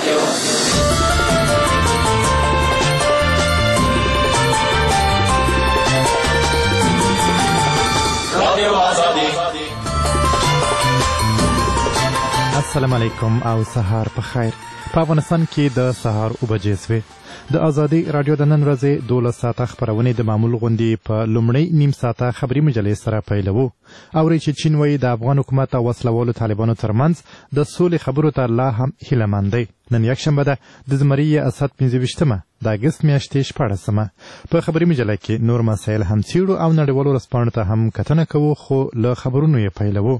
السلام علیکم او سهار په خیر. په افغانستان کې د سهار 9 بجې سوې. د ازادي رادیو د نن ورځې 12 ساعته خپرونې د معمول غوندې په لومړۍ نیم ساعته خبري مجلې سره پیلوو. اورئ چې چین وایي د افغان حکومت او وسلوالو طالبانو ترمنځ د سولې خبرو ته لا هم هیلهمند دی. نن یکشنبه ده د زمري اسد 25مه د اګست میاشتې 14مه. په خبري مجله کې نور مسایل هم څیړو او نړیوالو رسپاڼو ته هم کتنه کوو، خو له خبرونو یې پیلوو.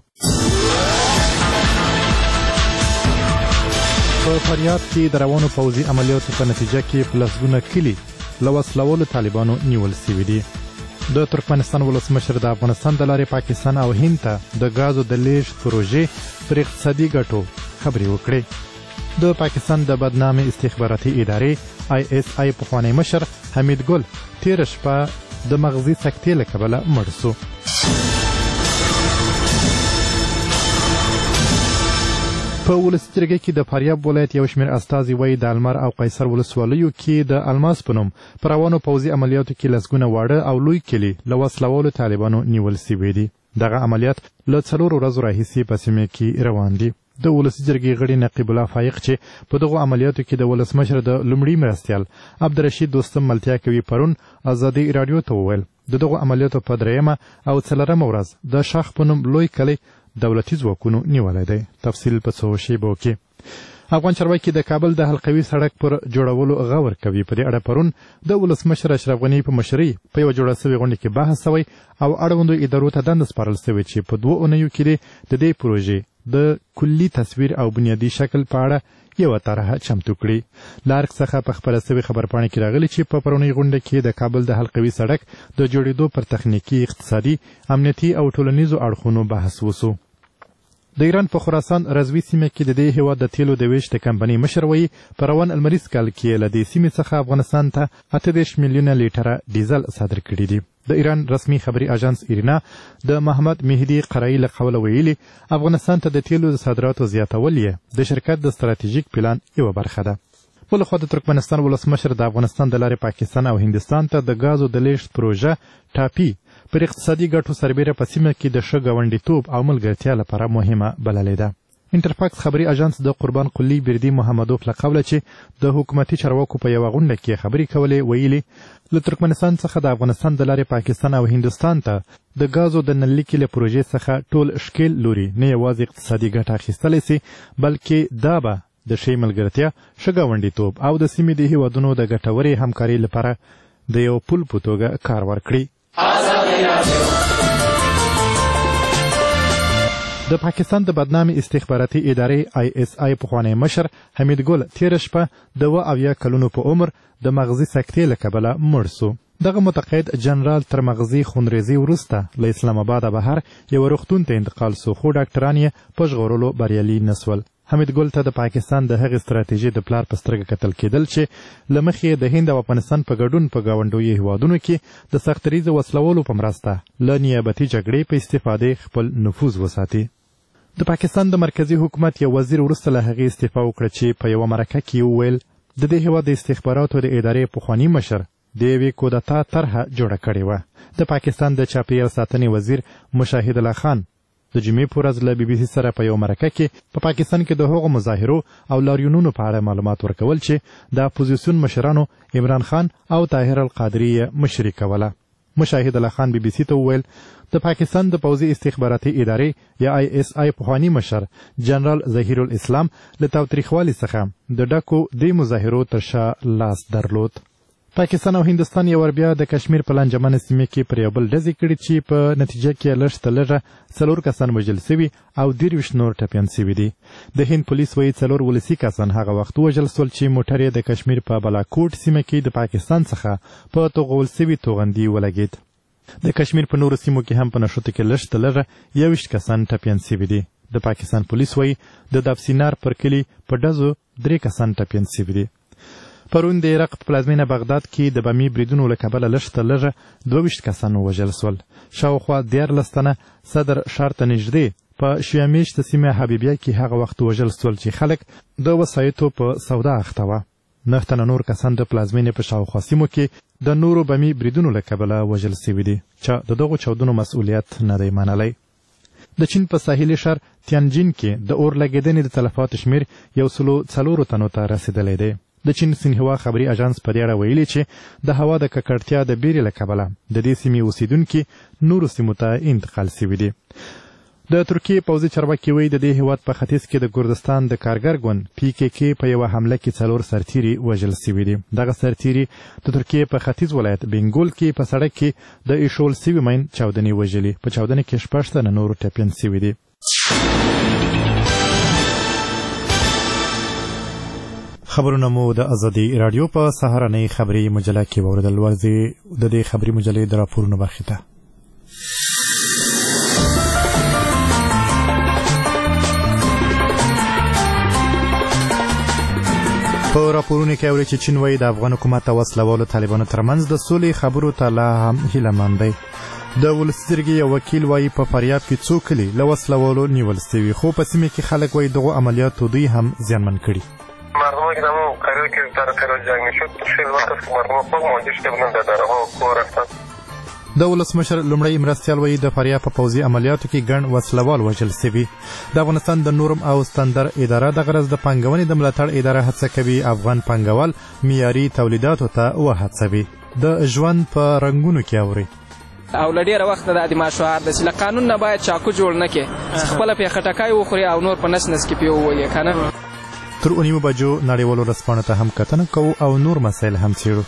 په فریاد کې د روانو پوځي عملیاتو په نتیجه کې په لسګونه کلي له وسلوالو طالبانو نیول سوي دي. د ترکمنستان ولسمشر د افغانستان د لارې پاکستان او هند ته د ګازو د لیږد پروژې پر اقتصادي ګټو خبرې وکړې. د پاکستان د بدنامې استخباراتي ادارې ISI پخوانی مشر حمید ګل تېره شپه د مغزي سکتې له کبله مړ سو. په ولسي جرګه کې د فاریاب ولایت یو شمېر استازي وایي د المار او قیصر ولسوالیو کې د الماس په نوم په روانو پوځي عملیاتو کې لسګونه واړه او لوی کلي له وسلوالو طالبانو نیول سوي دي. دغه عملیات له 4 ورځو راهیسې په سیمه کې روان دي. د ولسي جرګې غړي نقیب الله فایق چې په دغو عملیاتو کې د ولسمشر د لومړي مرستیال عبدالرشید دوستم ملتیا کوي پرون ازادي رادیو ته وویل د دغو عملیاتو په 3مه او 4مه ورځ د شاخ په نوم لوی کلی دولتي ځواکونو نیولی دی. تفصیل په څو شیبو کې. افغان چارواکي د کابل د حلقوي سړک پر جوړولو غور کوي. په دې اړه پرون د ولسمشر اشرف غني په مشرۍ په یوه جوړه سوې غونډه کې بحث سوی او اړوندو ادارو ته دنده سپارل سوې چې په 2 اونیو کې د دې پروژې د کلي تصویر او بنیادي شکل په اړه یوه طرحه چمتو کړي. له ارګ څخه په خپله سوې خبرپاڼې کې راغلي چې په پرونۍ غونډه کې د کابل د حلقوي سړک د جوړېدو پر تخنیکي، اقتصادي، امنیتي او ټولنیزو اړخونو بحث وسو. د ایران په خراسان رضوي سیمه کې د دې هېواد د تیلو د ویش د کمپنۍ مشر وایي په روان المریز کال کې له دې سیمې څخه افغانستان ته 38 میلیونه لیټره ډیزل صادر کړي دي. د ایران رسمي خبري اژانس ایرنا د محمد مهدي قرایی له قوله ویلي افغانستان ته د تیلو د صادراتو زیاتول یې د شرکت د ستراتیژیک پلان یوه برخه ده. بلخوا د ترکمنستان ولسمشر د افغانستان د لارې پاکستان او هندستان ته د ګازو د لیږد پروژه ټاپي پر اقتصادي ګټو سربیره په سیمه کې د ښه ګاونډیتوب او ملګرتیا لپاره مهمه بللې ده. انټرفاکس خبري اژانس د قربان قلی بردي محمدوف له قوله چې د حکومتي چارواکو په یوه غونډه کې خبرې کولې ویلي له ترکمنستان څخه د افغانستان د لارې پاکستان او هندوستان ته د ګازو د نللیکې له پروژې څخه ټول ښکیل لوري نه یوازې اقتصادي ګټه اخیستلی سي بلکې دا به د ښې ملګرتیا، ښه ګاونډیتوب او د سیمې د هیوادونو د ګټورې همکارۍ لپاره د یو پل په توګه کار ورکړي. د پاکستان د بدنامې استخباراتي ادارې ISI پخوانی مشر حمید ګل تېره شپه د 72 کلونو په عمر د مغزي سکتې له کبله مړ سو. دغه متقاعد جنرال تر مغزي خونریزي وروسته له اسلام آباده بهر یو روغتون ته انتقال سو، خو ډاکټران یې په ژغورلو بریالي نسول. حمید ګل ته د پاکستان د هغې ستراتیژۍ د پلار په سترګه کتل کېدل چې له مخې د هند او افغانستان په ګډون په ګاونډیو هېوادونو کې د سختریزو وسلوالو په مرسته له نیابتي جګړې په استفادې خپل نفوذ وساتي. د پاکستان د مرکزي حکومت یو وزیر وروسته له هغې استعفا وکړه چې په یوه مرکه کې وویل د دې هېواد د استخباراتو د ادارې پخواني مشر د یوې کودتا طرحه جوړه کړې وه. د پاکستان د چاپیریال ساتنې وزیر مشاهد الله خان د جمعې په ورځ له BBC سره په یو مرکه کې په پاکستان کې د هغو مظاهرو او لاریونونو په اړه معلومات ورکول چې د اپوزیسیون مشرانو عمران خان او طاهر القادري مشري کوله. مشاهد الله خان BBC ته وویل د پاکستان د پوځي استخباراتي ادارې یا ISI پخوانی مشر جنرال ظهیر الاسلام له تاوتریخوالي څخه د ډکو دې مظاهرو تر شا لاس درلود. پاکستان او هندوستان یو ور بیا د کشمیر په لانجمنه سیمې کې پر یو بل ډزې کړي چې په نتیجه کې لږ تر لږه 4 کسان وژل سوي او 23 نور ټپیان سوي دي. د هند پولیس وایي 4 ولسي کسان هغه وخت وژل سول چې موټر یې د کشمیر په بالاکوټ سیمه کې د پاکستان څخه په توغول سوي توغندي ولګېد. د کشمیر په نورو سیمو کې هم په نښتو کې لږ تر لږه 21 کسان ټپیان سوي دي. د پاکستان پولیس وایي د دابسینار پر کلي په ډزو 3 کسان ټپیان سوي دي. پرون د عراق په پلازمینه بغداد کې د بمي بریدونو له کبله لږ تر لږه 22 کسان ووژل سول. شاوخوا 14 تنه صدر ښار ته نږدې په شیامیش د سیمه حبیبیه کې هغه وخت وژل سول چې خلک د وسایتو په سودا اخته وه. 9 تنه نور کسان د پلازمینې په شاوخوا سیمو کې د نورو بمي بریدونو له کبله وژل سوي دي چې د دغو چاودنو مسؤلیت نه دی منلی. د چین په ساحلي ښار تیانجین کې د اور لګېدنې د تلفاتو شمیر 104 تنو ته رسېدلی دی. د چین سینهوا خبري اژانس په دې اړه ویلي چې د هوا د ککړتیا د بیرې له کبله د دې سیمې اوسیدونکي نورو سیمو ته انتقال سوي دي. د ترکیې پوځي چارواکي وایي د دې هیواد په ختیځ کې د کردستان د کارګر ګوند PKK په یوه حمله کې 4 سرتیري وژل سوي دي. دغه سرتیري د ترکیې په ختیځ ولایت بنګول کې په سړک کې د ایښول سوي مین چاودنې وژلي. په چاودنې کې 6 تنه نور ټپیان سوي دي. خبرونه مو د ازادي رادیو په سهارنۍ خبري مجله کې واوریدل. ورځي د دې خبري مجلې د راپورونو برخې ته. په راپورونو کې اوري چې چین وایي د افغان حکومت او وسلوالو طالبانو ترمنځ د سولې خبرو ته لا هم هیله مند دی. د ولسي جرګې یو وکیل وایي په فاریاب کې څو کلي له وسلوالو نیول سوي، خو په سیمه کې خلک وایي دغو عملیاتو دوی هم زیانمن کړي. مردم که دمو قرار که در قرار جنگ میشد خیلی وقت است که مردم خود موجه شده بودن در درها و کوه رفتن. د ولسمشر لومړی مرستیال وایي د فاریاب په پوځي عملیاتو کې ګڼ وسلوال وژل سوي. د افغانستان د نورم او ستندر اداره د غرض د پانګونې د ملاتړ اداره هڅه کوي افغان پانګوال معیاري تولیداتو ته وهڅوي. د ژوند په رنګونو کې اوري او لډیره وخت د ماشوهر د سله قانون نه باید چاکو جوړ نه کې خپل په خټکای وخوري او نور په نس کې پیو وایي کنه. تر 9 بجو نړیوالو رسپانو ته هم کتنه کوو او نور مسایل هم څیړو.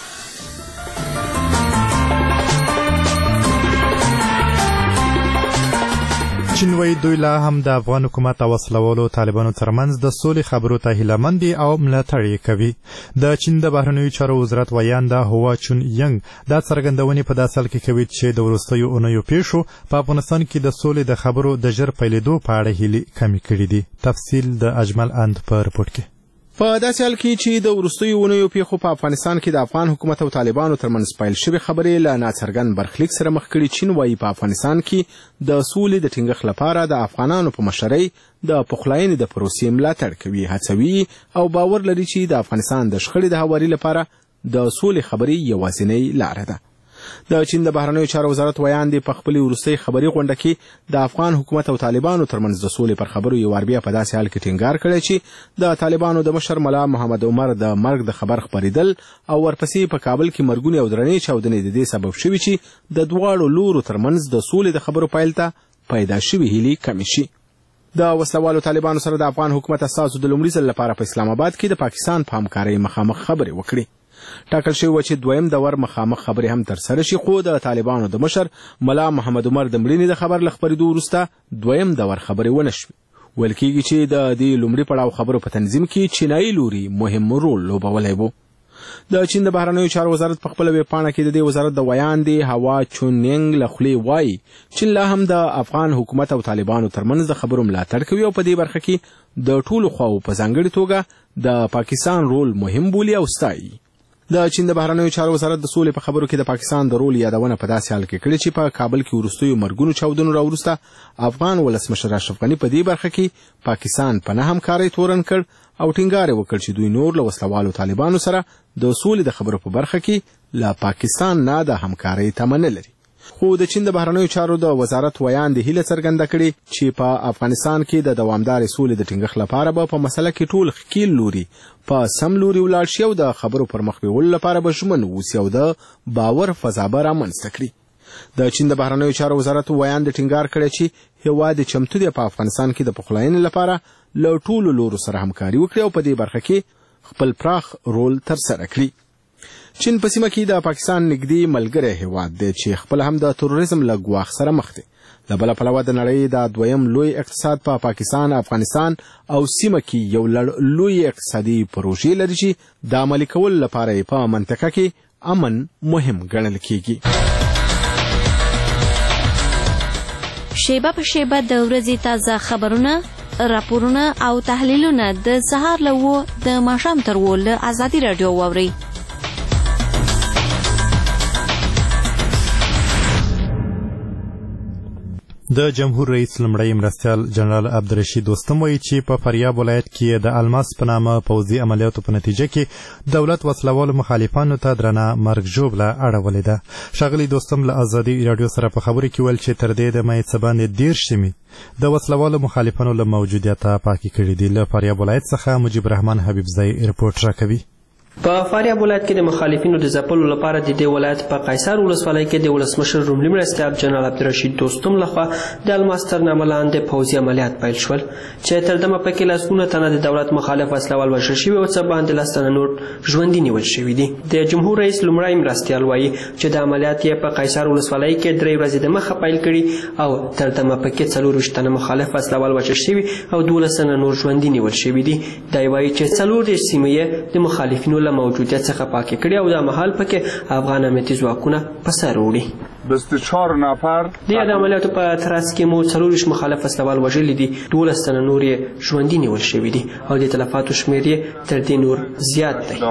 چین وایي دوی لا هم د افغان حکومت او وسلوالو طالبانو ترمنځ د سولې خبرو ته هیله مند دي او ملاتړ یې کوي. د چین د بهرنیو چارو وزارت ویانده هوا چون ینګ دا څرګندونې په داسې حال کې کوي چې د وروستیو اونیو پیښو په افغانستان کې د سولې د خبرو د ژر پیلېدو په اړه هیلې کمې کړي دي. تفصیل د اجمل اند په رپورټ کې. په داسې حال کې چې د وروستیو اونیو پیښو په افغانستان کې د افغان حکومت او طالبانو ترمنځ پیل شوې خبرې له ناڅرګند برخلیک سره مخ کړي. چین وایي په افغانستان کې د سولې د ټینګښت لپاره د افغانانو په مشرۍ د پخلاینې د پروسې ملاتړ کوي، هڅوي او باور لري چې د افغانستان د شخړې د هواري لپاره د سولې خبرې یوازینۍ لاره ده. د چین د بهرنیو چارو وزارت ویاندې په خپلې وروستۍ خبري غونډه کې د افغان حکومت او طالبانو ترمنځ د سولې پر خبرو یو وار بیا په داسې حال کې ټینګار کړی چې د طالبانو د مشر ملا محمد عمر د مرګ د خبر خبرېدل او ورپسې په کابل کې مرګونې او درنې چاودنې د دې سبب شوي چې د دواړو لورو ترمنځ د سولې د خبرو پیل ته پیدا شوي هیلې کمې شي. د وسلوالو طالبانو سره د افغان حکومت استازو د لومړي ځل لپاره په اسلام آباد کې د پاکستان په همکارۍ مخامخ خبرې وکړې. ټاکل شوی و چې دویم دور مخامخ خبرې هم ترسره شي، خو د طالبانو د مشر ملا محمد عمر د مړینې د خبر له خپرېدو وروسته دویم دور خبرې ونه شوې. ویل کېږي چې د دې لومړي پړاو خبرو په تنظیم کې چینایي لوري مهم رول لوبولی و. د چین د بهرنیو چارو وزارت په خپله ویبپاڼه کې د دې وزارت د ویاندې هوا چونینګ له خولې وایي چین لا هم د افغان حکومت او طالبانو ترمنځ د خبرو ملاتړ کوي او په دې برخه کې د ټولو خواو په ځانګړې توګه د پاکستان رول مهم بولي او ستایي. د چین د بهرنیو چارو وزارت د سولې په خبرو کې د پاکستان د رول یادونه په داسې حال کې کړې چې په کابل کې وروستیو مرګونو چاودنو راوروسته افغان ولسمشر اشرف غني په دې برخه کې پاکستان په نه همکارۍ تورن کړ او ټینګار وکړ چې دوی نور له وسلوالو طالبانو سره د سولې د خبرو په برخه کې له پاکستان نه د همکارۍ تمه نه لري. خو د چین د بهرنیو چارو د وزارت ویاندې هیله څرګنده کړې چې په افغانستان کې د دوامدارې سولې د ټینګښت لپاره به په مسله کې ټول ښکیل لوري په سم لوري ولاړ شي او د خبرو پر مخ بیولو لپاره به ژمن واوسي او د باور فضا به رامنځته کړي. د چین د بهرنیو چارو وزارت ویاندې ټینګار کړی چې هېواد چمتو دی په افغانستان کې د پخلاینې لپاره له ټولو لورو سره همکاري وکړي او په دې برخه کې خپل پراخ رول ترسره کړي. چین په سیمه کې د پاکستان نږدې ملګری هېواد دی چې خپل هم د تروریزم له ګواښ سره مخ دی. له بله پلوه د نړۍ د دویم لوی اقتصاد په پاکستان، افغانستان او سیمه کې یو لوی اقتصادي پروژې لري چې د عملي کولو لپاره یې په منطقه کې امن مهم ګڼل کېږي. شیبه په شیبه د ورځې تازه خبرونه، راپورونه او تحلیلونه د سهار له 9 د ماښام تر 10 له ازادي راډیو واورئ. د جمهور رئیس لمړی مرستیال جنرال عبدالرشید دوستم وایي چې په فاریاب ولایت کې د الماس په نامه پوځي عملیاتو په نتیجه کې دولت وسلوالو مخالفانو ته درنه مرګ ژوبله اړولې ده. ښاغلي دوستم له ازادي راډیو سره په خبرو کې ویل چې تر دې د مای څه باندې 10 شمې د وسلوالو مخالفانو له موجودیته پاکې کړي دي. له فاریاب ولایت څخه مجیب رحمان حبیبزی رپورټ راکوي. په فاریاب ولایت کې د مخالفینو د ځپلو لپاره د دې ولایت په قیصر ولسوالۍ کې د ولسمشر لومړي مرستیال جنرال عبدالرشید دوستم لخوا د الماس تر نامه لاندې پوځي عملیات پیل شول چې تر دمه پکې لسګونه تنه د دولت مخالف وسلوال وژل شوي او څه باندې 10 تنه نور ژوندي نیول شوي دي. د جمهور رئیس لومړی مرستیال وایي چې د عملیات یې په قیصر ولسوالۍ کې 3 ورځې دمخه پیل کړي او تر دمه پکې 24 تنه مخالف وسلوال وژل شوي او 12 تنه نور ژوندي نیول شوي دي. دا وایي چې 40 سیمې یې د مخالفینو موجودیت څخه پاکې کړي او د مهال پکې افغان امنیتي ځواکونه په سر وړي. 24 نفر د عملیاتو په ترڅ کې مو 40 مخالف وسلوال وژلي دي، 12 تنه نور یې ژوندي نیول شوي دي او د تلفاتو شمېر یې تر دې نور زیات دی.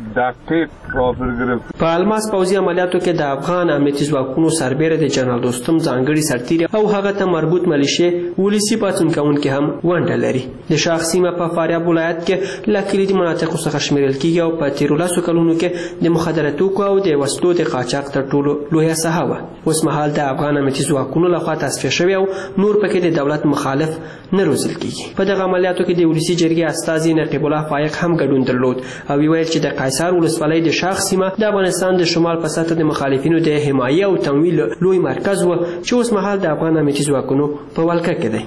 په الماس پوځي عملیاتو کې د افغان امنیتي ځواکونو سربیره د جنرال دوستم ځانګړي سرتیري او هغه ته مربوط ملیشې ولسي پاڅون کوونکي هم ونډه لري. د شاخ سیمه په فاریاب ولایت کې له کلیدي مناطقو څخه شمیرل کیږي او په 13 کلونو کې د مخدره توکو او د وسلو د قاچاق تر ټولو لویه ساحه وه. اوس مهال د افغان امنیتي ځواکونو لخوا تصفیه شوی او نور پکې د دولت مخالف نه روزل کیږي. په دغه عملیاتو کې د ولسي جرګې استازي نقیب الله فایق هم ګډون درلود او ویل چې د قیصر ولسوالۍ د شاخ سیمه د افغانستان د شمال په سطح د مخالفینو د حمایې او تمویل لوی مرکز و چې اوس مهال د افغان امنیتي ځواکونو په ولکه کې دی.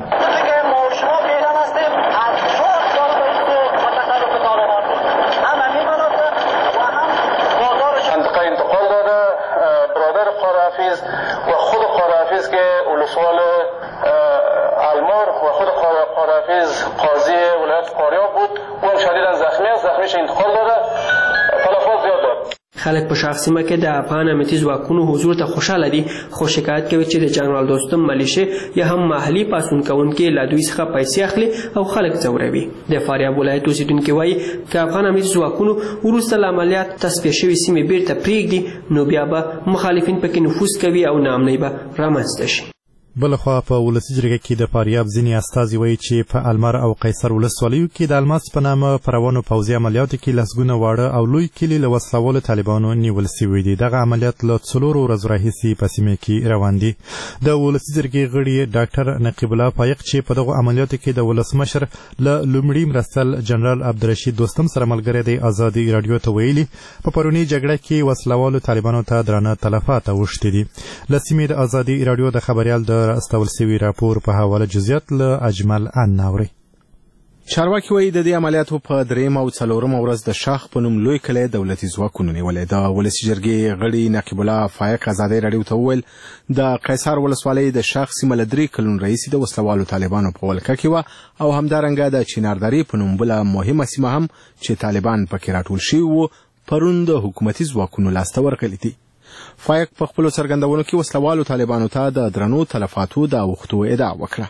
و خود قرافیز که ولسوال المار و خود قرافیز قاضی ولایت فاریاب بود و شدیدا زخمی است، زخمیش انتقال داده، تلفات زیاد داد. خلک په شاخ سیمه کې د افغان امنیتي ځواکونو حضور ته خوشاله دي خو شکایت کوي چې د جنرال دوستم ملیشې یا هم محلي پاڅون کوونکي له دوی څخه پیسې اخلي او خلک ځوروي. د فاریاب ولایت اوسیدونکي وایي که افغان امنیتي ځواکونو وروسته له عملیات تصفیه شوې سیمې بیرته پرېږدي نو بیا به مخالفین پکې نفوذ کوي او ناامنۍ به رامنځته شي. بلخوا په ولسي جرګه کې د فاریاب ځینې استازي وایي چې په المار او قیصر ولسوالیو کې د الماس په نامه په روانو پوځي عملیاتو کې لسګونه واړه او لوی کلي له وسلوالو طالبانو نیول سوي دي. دغه عملیات له 4 ورځو راهیسې په سیمه کې روان دي. د ولسي جرګې غړي ډاکټر نقیب الله فایق چې په دغه عملیاتو کې د ولسمشر له لومړي مرستیال جنرال عبدالرشید دوستم سره ملګری دی ازادي راډیو ته ویلي په پرونی جګړه کې وسلوالو طالبانو ته درانه تلفات اوښتي دي. له سیمې د ازادي راډیو د خبریال د استول سوي راپور په حواله جزئیات له اجمل ان ناوري. چارواکي وایي د دې عملیاتو په 3 او 4 ورځ د شاخ په نوم لوی کلی دولتي ځواکونو نیولې. د ولسي جرګې غړي نقیب الله فایق ازادي راډیو ته وویل د قیصر ولسوالۍ د شاخ سیمه له 3 کلونو راهیسې د وسلوالو طالبانو په ولکه کې وه او همدارنګه د چیناردرې په نوم بله مهمه سیمه هم چې طالبان پکې راټول شوي وو پرون د حکومتي ځواکونو لاسته ورغلي دي. فایق په خپلو څرګندونو کې وسلوالو طالبانو ته د درنو تلفاتو د اوښتو ادعا وکړه.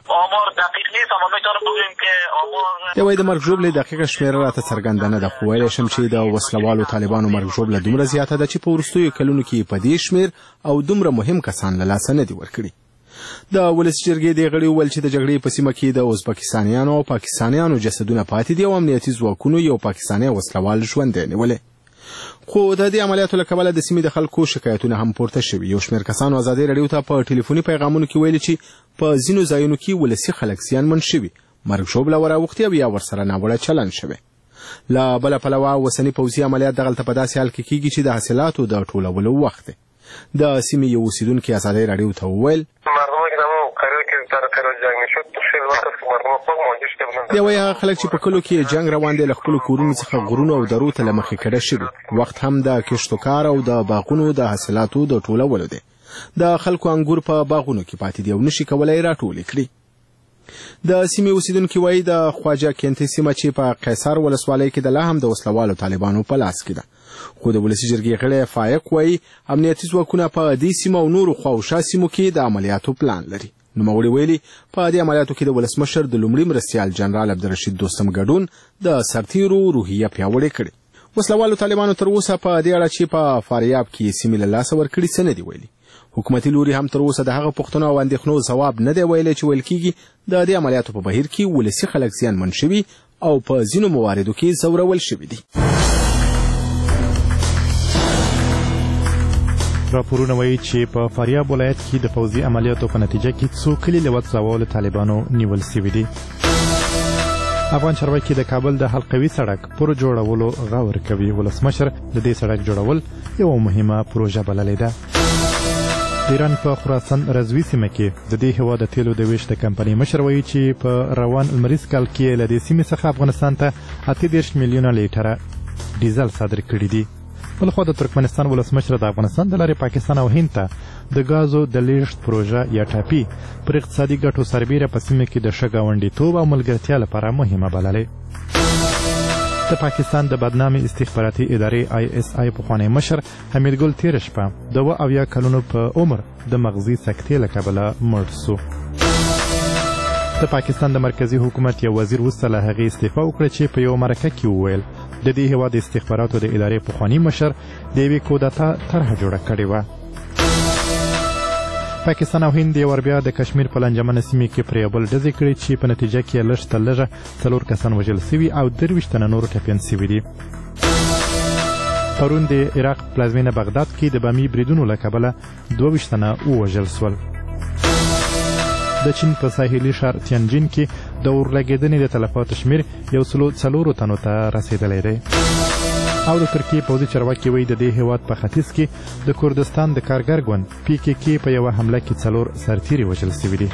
دی وایي د مرګ ژوبلې دقیقه شمېره راته څرګنده نه ده خو ویلی شم چې د وسلوالو طالبانو مرګ ژوبله دومره زیاته ده چې په وروستیو کلونو کې په دې شمېر او دومره مهم کسان له لاسه نه دي ورکړي. د ولسي جرګې دې غړي وویل چې د جګړې په سیمه کې د ازبکستانیانو او پاکستانیانو جسدونه پاتې دي او امنیتي ځواکونو یو پاکستاني وسلوال ژوندی نیولی. خو د دې عملیاتو له کبله د سیمې د خلکو شکایتونه هم پورته شوي. یو شمېر کسانو ازادي راډیو ته په ټلیفوني پیغامونو کې ویلي چې په ځینو ځایونو کې ولسي خلک زیانمن شوي، مرګ ژوبله وراوښتې او یا ورسره ناوړه چلند شوی. له بله پلوه اوسني پوځي عملیات دغلته په داسې حال کې کیږي چې د حاصلاتو د ټولولو وخت دی. د سیمې یو اوسیدونکي ازادي راډیو ته وویل دی وایي هغه خلک چې په کلو کې جنګ روان دی له خپلو کورونو څخه غرونو او درو ته له مخې کډه شوي. وخت هم د کښتو کار او د باغونو د حاصلاتو د ټولولو دی. د خلکو انګور په باغونو کې پاتې دي او نشي کولی راټولې کړي. د سیمې اوسیدونکي وایي د خواجه کینتي سیمه چې په قیصر ولسوالۍ کې د لا هم د وسلوالو طالبانو په لاس کې ده. خو د ولسي جرګې غړی فایق وایي امنیتي ځواکونه په دې سیمه او نورو خواوشا سیمو کې د عملیاتو پلان لري. نوموړي ویلي په دې عملیاتو کې د ولسمشر د لومړي مرستیال جنرال عبدالرشید دوستم ګډون د سرتیرو روحیه پیاوړې کړې. وسلوالو طالبانو تر اوسه په دې اړه چې په فاریاب کې سیمې له لاسه ورکړي څه نه دي ویلي. حکومتي لوري هم تر اوسه د هغه پوښتنو او اندېښنو ځواب نه دی ویلی چې ویل کېږي د دې عملیاتو په بهیر کې ولسي خلک زیانمن شوي او په ځینو مواردو کې ځورول شوي دي. راپورونه وایي چې په فاریاب ولایت کې د پوځي عملیاتو په نتیجه کې څو کلي له وسلوالو طالبانو نیول شوي دي. افغان چارواکي د کابل د حلقوي سړک پر جوړولو غور کوي. ولسمشر د دې سړک جوړول یو مهمه پروژه بللې ده. د ایران په خراسان رضوي سیمه کې د دې هېواد د تیلو د ویش د کمپنۍ مشر وایي چې په روان لمریز کال کې له دې سیمې څخه افغانستان ته 38 میلیونه لیټره ډیزل صادر کړي دي. بلخوا د ترکمنستان ولسمشر د افغانستان د لارې پاکستان او هند ته د غازو د لیږد پروژه یا ټاپي پر اقتصادي ګټو سربیره په سیمه کې د ښه ګاونډیتوب او ملګرتیا لپاره مهمه بللې. د پاکستان د بدنامي استخباراتي ادارې ISI پخوانی مشر حمیدګل تېره شپه د 70 کلونو په عمر د مغزي سکتې له کبله مړ سو. د پاکستان د مرکزی حکومت یو وزیر وروسته له هغې استعفا وکړه چې په یو مرکه کې وویل د دې هېواد د استخباراتو د ادارې پخوانی مشر د یوې کودتا طرحه جوړه کړې وه. پاکستان او هند یو بیا د کشمیر په لنجمنه سیمې کې پر یو بل ډزې کړې چې په نتیجه کې لږ تر لږه 4 کسان وژل سوي او 23 تنه نور ټپیان سوي دي. پرون د عراق پلازمینه بغداد کې د بمي بریدونو له کبله 22 تنه ووژل سول. د چین په ساحلي ښار تیانجین کې د اورلګېدنې د تلفاتو شمېر 104 تنو ته رسېدلی دی. او د ترکیې پوځي چارواکي وایي د دې هېواد په ختیځ کې د کردستان د کارګر ګوند PKK په یوه حمله کې 4 سرتیري وژل سوي دي.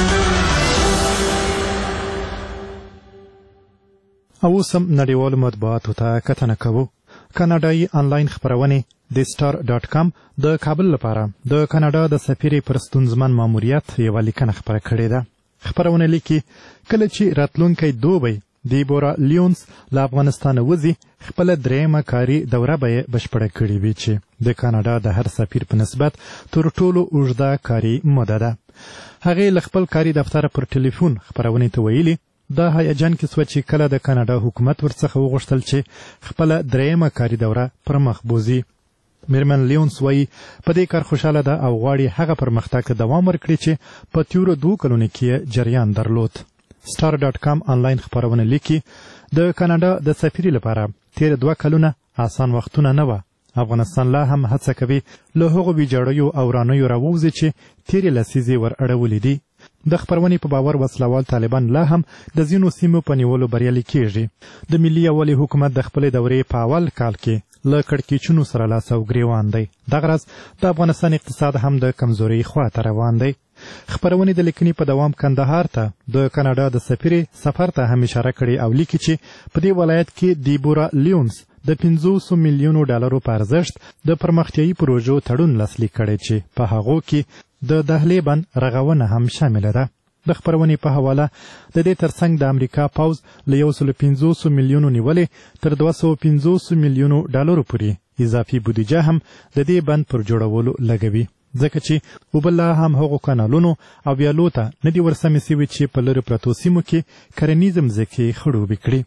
او اوس هم نړیوالو مطبوعاتو ته کتنه کوو. کاناډایي آنلاین خپرونې د star.com د کابل لپاره د کاناډا د سفیر پر ستونزمن ماموریت یوه لیکنه خپره کړې ده. خپرونه لیکي کله چې راتلونکی دوبی دیبورا لیونز له افغانستانه وځي خپله درېیمه کاري دوره به یې بشپړه کړې وي چې د کاناډا د هر سفیر په نسبت تر ټولو اوږده کاري موده ده. هغې له خپل کاري دفتره پر ټلیفون خپرونې ته ویلي دا هیجان کې سوه چې کله د کاناډا حکومت ورڅخه وغوښتل چې خپله درېیمه کاري دوره پر مخ بوځي. میرمن لیونز وایي په دې کار خوشحاله ده او غواړي هغه پرمختګ ته دوام ورکړي چې په تېرو 2 کلونو کې جریان درلود. star.com آنلاین خپرونه لیکي د کاناډا د سفیر لپاره تېر 2 کلونه آسان وختونه نه وه. افغانستان لا هم هڅه کوي له هغو ویجاړیو او ورانیو راووځي چې تېرې لسیزې ور اړولې دي. د خپرونې په باور وسلوال طالبان لا هم د ځینو سیمو په نیولو بریالي کېږي. د ملي یووالي حکومت د خپلې دورې په اول کال کې له کړکېچونو سره لاس او ګریوان دی. دغه راز د افغانستان اقتصاد هم د کمزورۍ خواته روان دی. خپرونې د لیکنې په دوام کندهار ته د کاناډا د سفیر سفر ته هم اشاره کړې او لیکي چې په دې ولایت کې دیبورا لیونز د 500 میلیونو ډالرو په ارزښت د پرمختیایي پروژو تړون لاسلیک کړی چې په هغو کې د دهلې بند رغونه هم شامله ده. د خپرونې په حواله د دې ترڅنګ د امریکا پوځ له 150 میلیونو نیولې تر 250 میلیونو ډالرو پورې اضافي بودیجه هم د دې بند پر جوړولو لګوي، ځکه چې اوبه لا هم هغو کانالونو او ویالو ته نه دي ورسمې سوي چې په لرې پرتو سیمو کې کرنیزې مځکې خړوبې کړي.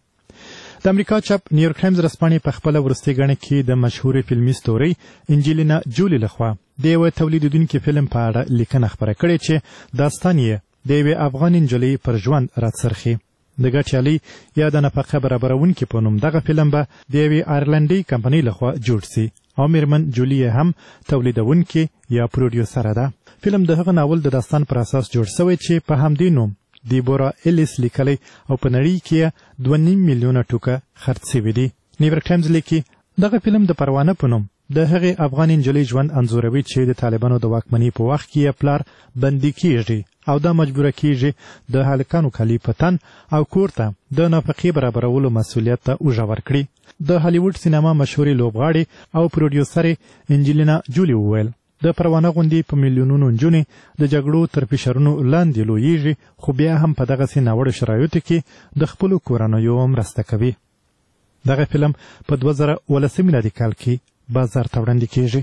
د امریکا چاپ نیویورک ټایمز ورځپاڼې په خپله وروستۍ ګڼه کې د مشهورې فلمي ستورۍ انجلینا جولي لخوا د یوه تولیدونکي فلم په اړه لیکنه خپره کړې چې داستان یې د یوې افغان نجلۍ پر ژوند راڅرخي. د ګټیالۍ یا د نفقه برابرونکي په نوم دغه فلم به د یوې آیرلنډۍ کمپنۍ لخوا جوړ سي او میرمن جولي هم تولیدونکې یا پروډیوسره ده. فلم د هغه ناول د داستان پر اساس جوړ شوی چې په همدې نوم دیبورا ایلیس لیکلی او په نړۍ کې 2.5 میلیونه ټوکه خرڅ شوي دي. نیویورک ټایمز لیکي دغه فلم د پروانه په نوم د هغې افغان نجلۍ ژوند انځوروي چې د طالبانو د واکمنۍ په وخت کې یې پلار بندي کیږي او دا مجبوره کیږي د هلکانو کالي په تن او کور ته د نفقې برابرولو مسؤلیت ته اوږه ورکړي. د هالیوډ سینما مشهورې لوبغاړې او پروډیوسرې انجلینا جولي وویل د پروانه غوندې په میلیونونو نجونې د جګړو تر فشارونو لاندې لویږي، خو بیا هم په دغسې ناوړه شرایطو کې د خپلو کورنیو مرسته کوي. دغه فلم په 2019 میلادي کال کې بازار ته وړاندې کیږي.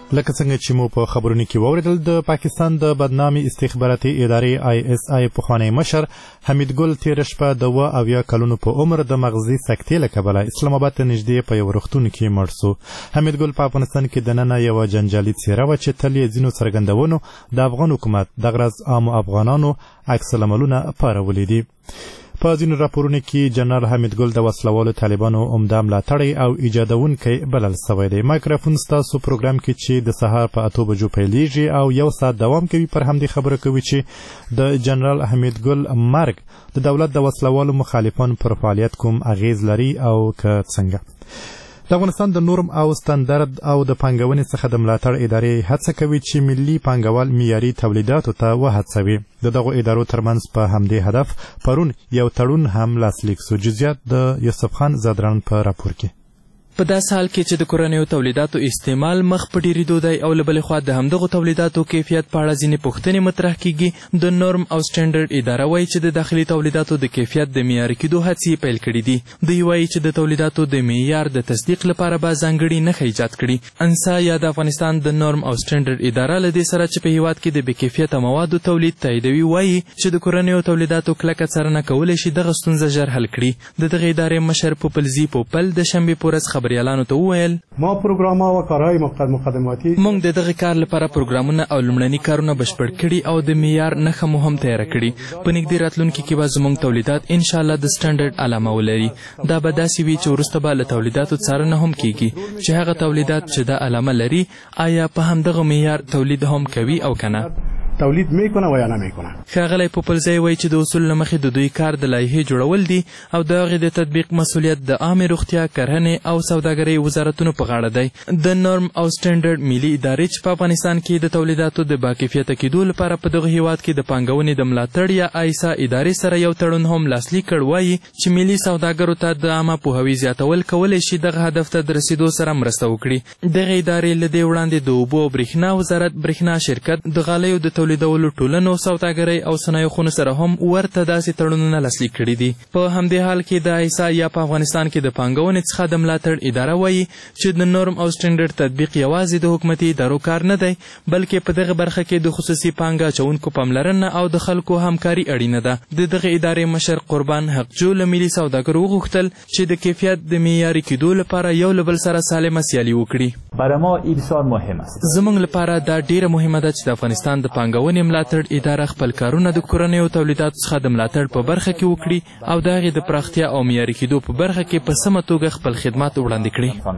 لکه څنګه چې مو په خبرونو کې واوریدل د پاکستان د بدنامي استخباراتي ادارې ISI پخوانی مشر حمید ګل تیر شپه د 70 کلونو په عمر د مغزي سکتې له کبله اسلام آباد ته نږدې په یو روغتون کې مړ شو. حمید ګل په افغانستان کې دننه یو جنجالي څیره وه چې تل یې ځینو څرګندونو د افغان حکومت د غرض عامو افغانانو عکس العملونه پارولي دي. په ځینو راپورونو کې جنرال حمید ګل د وسلوالو طالبانو عمده ملاتړی او ایجادونکی بلل سوی دی. مایکروفون ستاسو پروګرام کې چې د سهار په 8 بجو پیلیږي او 1 ساعت دوام کوي پر همدې خبره کوي چې د جنرال حمید ګل مرګ د دولت د وسلوالو مخالفانو پر فعالیت کوم اغیز لري او که څنګه. د افغانستان د نورم او ستاندرد او د پانګونې څخه د ملاتړ ادارې هڅه کوي چې ملي پانګوال معیاري تولیداتو ته وهڅوي. د دغو ادارو ترمنځ په همدې هدف پرون یو تړون هم لاسلیک سو. جزئیات د یوسف خان زادران په راپور کې. په داسې حال کې چې د کورنیو تولیداتو استعمال مخ په ډېرېدو دی او له بلې خوا د همدغو تولیداتو کیفیت په اړه ځینې پوښتنې مطرح کیږي. د نورم او سټنډرډ اداره وایي چې د داخلي تولیداتو د کیفیت د معیاري کېدو هڅې پیل کړي دي. دوی وایي چې د تولیداتو د معیار د تصدیق لپاره به ځانګړي نښې ایجاد کړي. انسا یا د افغانستان د نورم او سټنډرډ اداره له دې سره چې په هېواد کې د بې کیفیته موادو تولید تاییدوي وایي چې د کورنیو تولیداتو کلکه څارنه کولی شي دغه ستونزه ژر حل کړي. د دغې ادارې مشر پوپلزي پوپل د شنبې په ورځ خبریالانو ته وویل ما پروګرامونه او کارهای مقدماتي موږ د دغه کار لپاره پروګرامونه او لومړني کارونه بشپړ کړي او د معیار نښه مو هم تیاره کړي. په نږدې راتلونکي کې به زموږ تولیدات انشاءالله د سټنډرډ علامه ولري. دا به داسې وي چې وروسته به له تولیداتو څارنه هم کیږي چې هغه تولیدات چې دا علامه لري آیا په همدغه معیار تولید هم کوي او که نه. تولید میکنه و یا نمیکنه. ښاغلی پوپلزی وایي چې د اصول له مخې د دوی کار د لایحې جوړول دي او د هغې د تطبیق مسؤلیت د عامې روغتیا، کرهنې او سوداګرۍ وزارتونو په غاړه دی. د نورم او سټنډرډ ملي ادارې چې په افغانستان کې د تولیداتو د باکیفیته کېدو لپاره په دغه هیواد کې د پانګونې د ملاتړ یا آیسا ادارې سره یو تړون هم لاسلیک کړ. وایي چې ملي سوداګرو ته د عامه پوهاوي زیاتول کولی شي دغه هدف ته د رسیدو سره مرسته وکړي. دغه ادارې له دې وړاندې د اوبو او برېښنا وزارت، برېښنا شرکت، د غالیو د تولیدولو ټولنو، سوداګرۍ او صنایعو خونو سره هم ورته داسې تړونونه لاسلیک کړي دي. په همدې حال کې د آیسا یا په افغانستان کې د پانګونې څخه د ملاتړ اداره وایي چې د نورم او سټنډرډ تطبیق یوازې د حکومتي ادارو کار نه دی، بلکې په دغه برخه کې د خصوصي پانګه اچوونکو پاملرنه او د خلکو همکاري اړینه ده. د دغه ادارې مشر قربان حقجو له ملي سوداګرو وغوښتل چې د کیفیت د معیاري کېدو لپاره یو له بل سره سالمه سیالي وکړي. برای ما این بسیار مهم است. زموږ لپاره دا ډیره مهمه ده چې د افغانستان د پانګونې ملاتړ اداره خپل کارونه د کورنیو تولیداتو څخه د ملاتړ په برخه کې وکړي او د هغې د پراختیا او معیاري کېدو په برخه کې په سمه توګه خپل خدمات وړاندې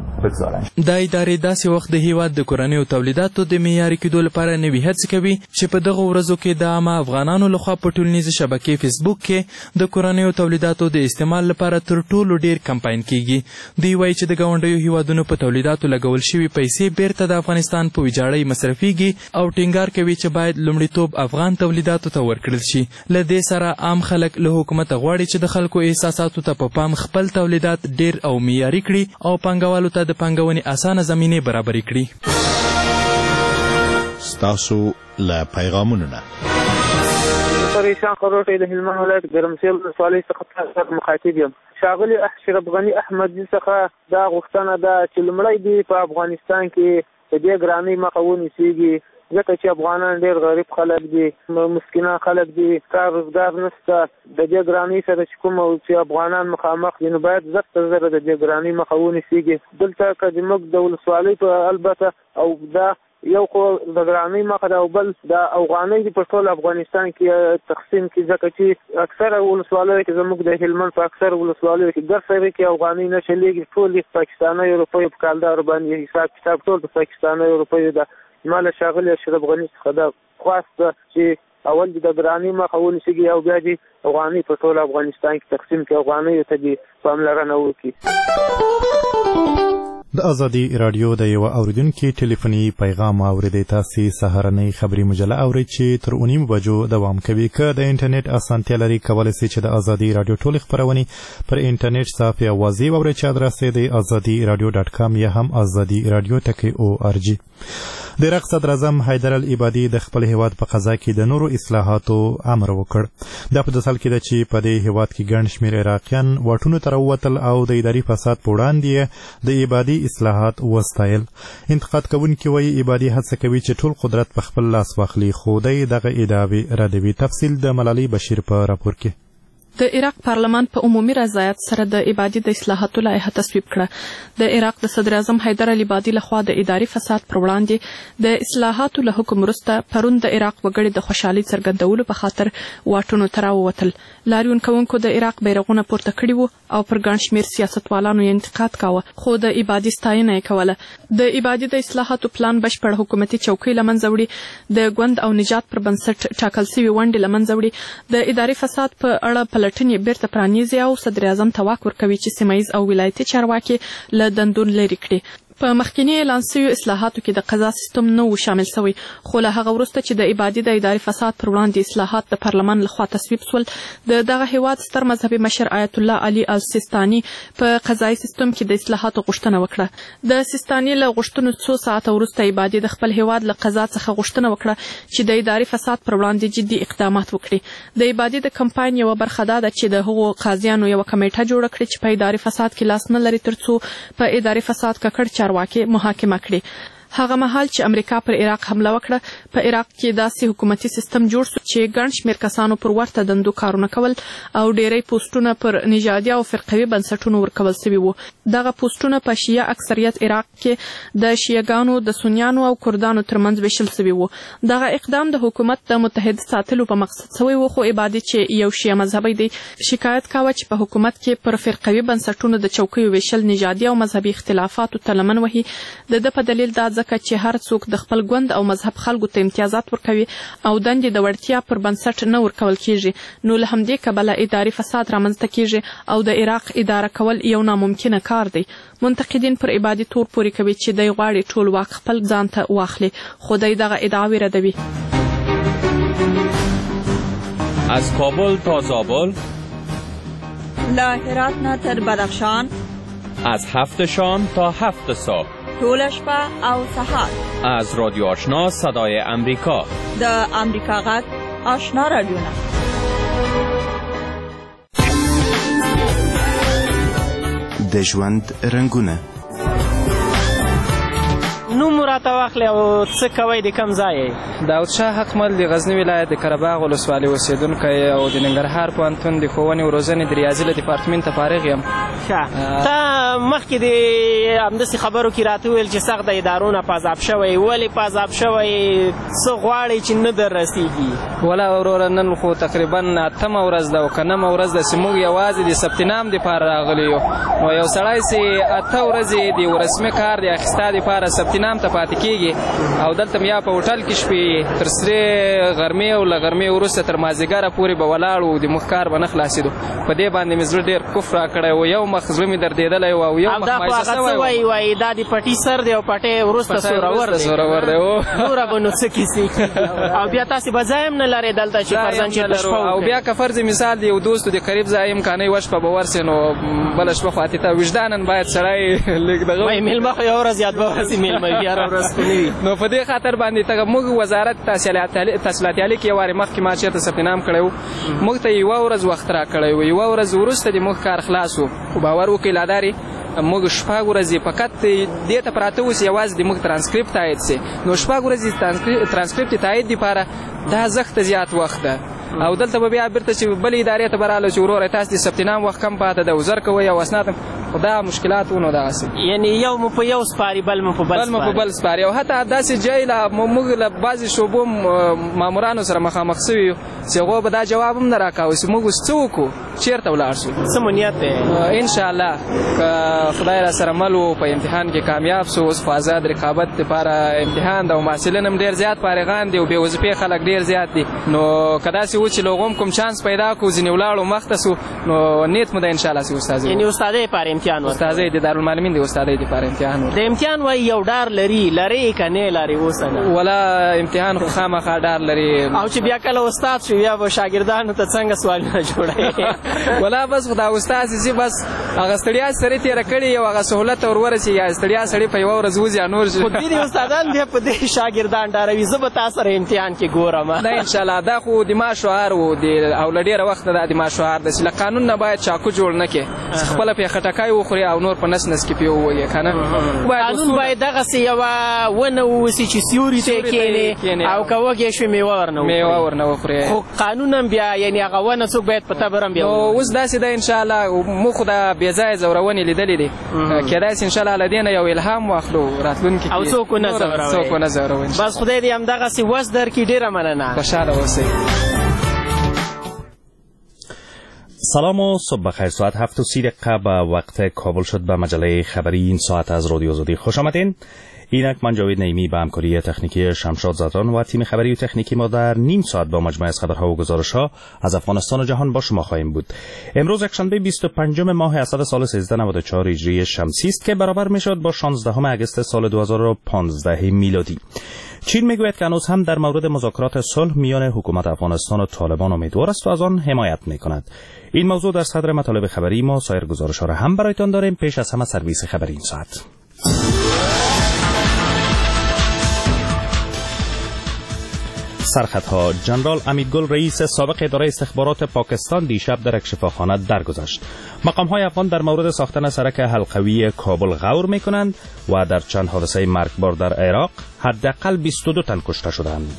کړي. دا ادارې داسې وخت د هیواد د کورنیو تولیداتو د معیاري کېدو لپاره نوي هڅې کوي چې په دغو ورځو کې د عامه افغانانو لخوا په ټولنیزې شبکې فیسبوک کې د کورنیو تولیداتو د استعمال لپاره تر ټولو ډیر کمپاین کیږي. دوی وایي چې د ګاونډیو هیوادونو په تولیداتو لګول شوي پیسې بیرته د افغانستان په ویجاړۍ مصرفیږي او ټینګار کوي چې باید لومړیتوب افغان تولیداتو ته ورکړل شي. له دې سره عام خلک له حکومته غواړي چې د خلکو احساساتو ته په پام خپل تولیدات ډیر او معیاري کړي او پانګوالو ته د پانګونې اسانه زمینې برابرې کړي. ستاسو له پیغامونو نه پریشان خروټی د هلمند ولایت ګرمسیر ولسوالۍ څخه مخاطب یم. ښاغلي اشرف غني احمدزي څخه دا غوښتنه ده چې لومړی دی په افغانستان کې د دې ګرانۍ مخه ونیسېږي، ځکه چې افغانان ډېر غریب خلک دي، مسکینان خلک دي، کار روزګار نشته. د دې ګرانۍ سره چې کوم چې افغانان مخامخ دي نو باید زر تر زره د دې ګرانۍ مخه ونیسېږي. دلته که زموږ د ولسوالۍ په البته او دا یو خو د ګرانۍ مخه ده او بل د افغانۍ دي په ټول افغانستان کې تقسیم کې، ځکه چې اکثره ولسوالیو کې زموږ د هلمند په اکثره ولسوالیو کې ګر سره کې افغانۍ نه چلېږي، ټول پاکستاني روپیو په کالدارو باندې حساب کتاب ټول د پاکستاني روپیو ده. ما له ښاغلي اشرف غني څخه دا خواست ده چې اول د ګرانۍ مخه ونیسېږي او بیا دې افغانۍ په ټول افغانستان کې تقسیم کړي، افغانیو ته دې پاملرنه وکړي. د ازادي رادیو د یو اوریدونکي ټلیفوني پیغام اوریدئ. تاسې سهارنۍ خبري مجله اورئ چې تر 9 بجو دوام کوي. که د انټرنیټ اسانتیا لري کولی شئ چې د ازادي رادیو ټولې خپرونې پر انټرنیټ صفحې واضح واورئ چې ادرس یې د azadiradio.com یا هم azadiradio.org. د عراق صدر اعظم حیدر العبادي د خپل هیواد په قضا کې د نورو اصلاحاتو امر وکړ. دا په داسې حال کې ده چې په دې هیواد کې ګڼ شمېر عراقیان واټونو ته راووتل او د اداري فساد په وړاندې د عبادي اصلاحات وستایل. انتقاد کوونکي وایي عبادي هڅه کوي چې ټول قدرت په خپل لاس واخلي، خو دی دغه ادعاوې ردوي. تفصیل د ملالۍ بشیر په راپور کې. د عراق پارلمان په عمومي رضایت سره د عبادي د اصلاحاتو لایحه تصویب کړه. د عراق د صدر اعظم حیدر علي عبادي لخوا د اداري فساد پر وړاندې د اصلاحاتو له حکم وروسته پرون د عراق وګړي د خوشحالۍ څرګندولو په خاطر واټونو ته راووتل. لاریون کوونکو د عراق بیرغونه پورته کړي وو او پر ګڼ شمېر سیاستوالانو یې انتقاد کاوه، خو د عبادي ستاینه یې کوله. د عبادي د اصلاحاتو پلان بشپړ حکومتي چوکۍ له منځه وړي، د ګوند او نجات پر بنسټ ټاکل سوي ونډې له منځه وړي، د اداري فساد په اړه پلټنې بیرته پرانیزي او صدر اعظم ته واک ورکوي چې سیمه ییز او ولایتي چارواکي له دندو لرې کړي. په مخکینی اعلان شویو اصلاحاتو کې د قضا سیستم نه و شامل شوی، خو له هغه وروسته چې د عبادي د اداري فساد پر وړاندې اصلاحات د پارلمان لخوا تصویب شول، د دغه هیواد ستر مذهبي مشر آیت الله علي السیستاني په قضایي سیستم کې د اصلاحاتو غوښتنه وکړه. د سیستاني له غوښتنو څو ساعته وروسته عبادي د خپل هیواد له قضا څخه غوښتنه وکړه چې د اداري فساد پر وړاندې جدي اقدامات وکړي. د عبادي د کمپاین یوه برخه دا ده چې د هغو قاضیانو یوه کمیټه جوړه کړي چې په اداري فساد کې لاس نه لري، ترڅو په اداري فساد ککړ چارواکي محاکمه کړي. هغه مهال چې امریکا پر عراق حمله وکړه، په عراق کې داسې حکومتي سیستم جوړ شو چې ګڼ شمېر کسانو پر ورته دندو کارونه کول او ډیری پوسټونه پر نژادي او فرقوي بنسټونو ورکول سوي وو. دغه پوسټونه په شیعه اکثریت عراق کې د شیعهګانو، د سنیانو او کردانو ترمنځ ویشل سوي وو. دغه اقدام د حکومت د متحد ساتلو په مقصد سوی وو، خو عبادي چې یو شیعه مذهبي دی شکایت کاوه چې په حکومت کې پر فرقوي بنسټونو د چوکیو ویشل نژادي او مذهبي اختلافاتو ته لمن وهي. د په دلیل دا ځکه چې هر څوک د خپل ګوند او مذهب خلکو ته امتیازات ورکوي او دندې د وړتیا پر بنسټ نه ورکول کیږي، نو له همدې کبله اداري فساد رامنځته کیږي او د عراق اداره کول یو ناممکنه کار دی. منتقدین پر عبادي تور پورې کوي چې دی غواړي ټول واک خپل ځان ته واخلي، خو دی دغه ادعاوې ردوي. از کابل تا زابل، له هرات نه تر بدخشان، از 7 شام تا 7 صبح، طول شپه او سحر، از رادیو آشنا صدای امریکا، د امریکا غږ آشنا رادیو. د ژوند رنګونه نوم راته واخلئ او څه کوئ، د کوم ځای یې؟ داود شاه حقمل د غزني ولایت د قرهباغ ولسوالۍ اوسېدونکی او د ننګرهار پوهنتون د ښوونې او روزنې د ریاضي له ډپارټمنټه فارغ یم. ښه، ته مخکې د همداسې خبرو کې راته وویل چې سخت د ادارو نه پازاب شوی. ولې پازاب شوی؟ څه غواړئ چې نه در رسېږي؟ ولا وروره نن خو تقریبا 8مه ورځ ده او که 9مه ورځ ده چې موږ یوازې د ثبت نام دپاره راغلي یو. نو یو سړی چې 8 ورځې د رسمي کار د اخیستا دپاره ثبت نام ته پاتې کېږي او دلته یا په هوټل کې شپې تر سرې غرمې او له غرمې وروسته تر مازدیګره پورې به ولاړ وو، د موږ کار به نه خلاصېدو. په دې باندې مې زړه ډېر کفر راکړی و، یو مخ زړه مې دردېدلی و او یو مخ مایوسه سوی و. وایي دا د پټي سر دی او پټی وروسته سورور دی. نوره به نو څه کیسې او بیا تاسې به ځای هم نه لرئ دلته چې فرضاً چې شپه او بیا که فرض مثال د یو دوستو د قریب ځای امکانۍ وه شپه به ورسې نو بله شپه خو اتې ته وجدانن باید سړی لږ دغه وایي مېلمه خو یوه ورځ یاد به ورسې مېلمه بیا ورځ خو نه وي. نو په دې خاطر باندې ته موږ وزارت تحصیلات عالي کې یو وارې مخکې ما چېرته ثبت نام کړی و، موږ ته یوه ورځ وخت راکړی و. یوه ورځ وروسته د موږ کار خلاص و، خو باور وکړئ لادارې موږ 6 ورځې فقط دې ته پراته اوس یوازې د موږ ترانسکریپټ تایید سي. نو 6 ورځې ترانسکریپټ تایید دپاره دا زښته زیات وخت ده. او دلته به بیا بیرته چې بلې ادارې ته به راغله چې وروره تاسو د ثبت نام وخت کم پاته ده او زر کوئ او اسناد خو دا مشکلات و نو دغسې یعنې یو مو په یو سپاري بل مو په بل سپاري او حتی داسې جای له موږ له بعضې شعبو مامورانو سره مخامخ سوي یو چې هغو به دا جواب هم نه راکاوه چې موږ اوس څه وکړو، چېرته ولاړ شو. څه مو نیت دی؟ انشاءالله که خدای را سره مل و په امتحان کې کامیاب سو. اوس خو آزاد رقابت دپاره امتحان ده او محصلین هم ډېر زیات فارغان دي او بې وظیفې خلک ډېر زیات دي. نو که داسې و چې له هغو هم کوم چانس پیدا کړو ځینې ولاړو مخته سو، نو نیت مو ده انشاءالله چې استادۍ یعنې استادۍ دپاره امتحان ورکړو؟ استادۍ د دارالمعلمین د استادۍ دپاره امتحان ورکړو. د امتحان وایي یو ډار لري که نه لري اوس نه؟ ولا امتحان خو خامخا ډار لري. او چې بیا کله استاد شو بیا به شاګردانو ته څنګه سوالونه جوړوي؟ ولا بس خدا استاد سي بس هغه ستړیا سره تیر کړی یو هغه سہولت اور ورسي یا ستړیا سړی په یو ورځ وځي نور خو دې استادان دې په دې شاګردان ډاروي زه به تاسو سره امتحان کې ګورم نه ان شاء الله دا خو د ما شعار وو د او لډیر وخت د ما شعار د چې قانون نه باید چاکو جوړ نه کې خپل په خټکای وخوري او نور په نس کې پیو وایي کنه قانون باید دغه سی یو ونه وسی چې سیوري ته کېنه او کوګې شو میوه ورنه وخوري خو قانون بیا یعنی هغه ونه څوک باید پته برم بیا اوس داسې ده ان شاء الله مو خدا بیا ځای زورونی لیدلې دي کېدای ان شاء الله لدینه یو الهام واخلو راتلونکي او څوک نه زوروي بس خدای دې هم دغه سی وس در کې ډیره مننه خوشاله اوسئ. سلام و صبح بخیر. ساعت 7:30 به وقت کابل شد. به مجله خبری این ساعت از رادیو آزادی خوش آمدین. اینک من جاوید نعیمی به همکاری تکنیکی شمشاد زدران و تیم خبری و تکنیکی ما در نیم ساعت با مجموعه از خبرها و گزارش‌ها از افغانستان و جهان با شما خواهیم بود. امروز یکشنبه 25 ماه اسد سال 1394 هجری شمسی است که برابر میشد با 16 آگوست سال 2015 میلادی. چین میگوید که هنوز هم در مورد مذاکرات صلح میان حکومت افغانستان و طالبان امیدوار است و از آن حمایت میکند. این موضوع در صدر مطالب خبری ما. سایر گزارش‌ها را هم برایتان داریم. پیش از همه سرویس خبری این ساعت. سرخطها: جنرال امیدگل رئیس سابق اداره استخبارات پاکستان دیشب در یک شفاخانه درگذشت. مقام‌های افغان در مورد ساختن سرک حلقوی کابل غور می‌کنند و در چند حادثه مرگبار در عراق حداقل 22 تن کشته شدند.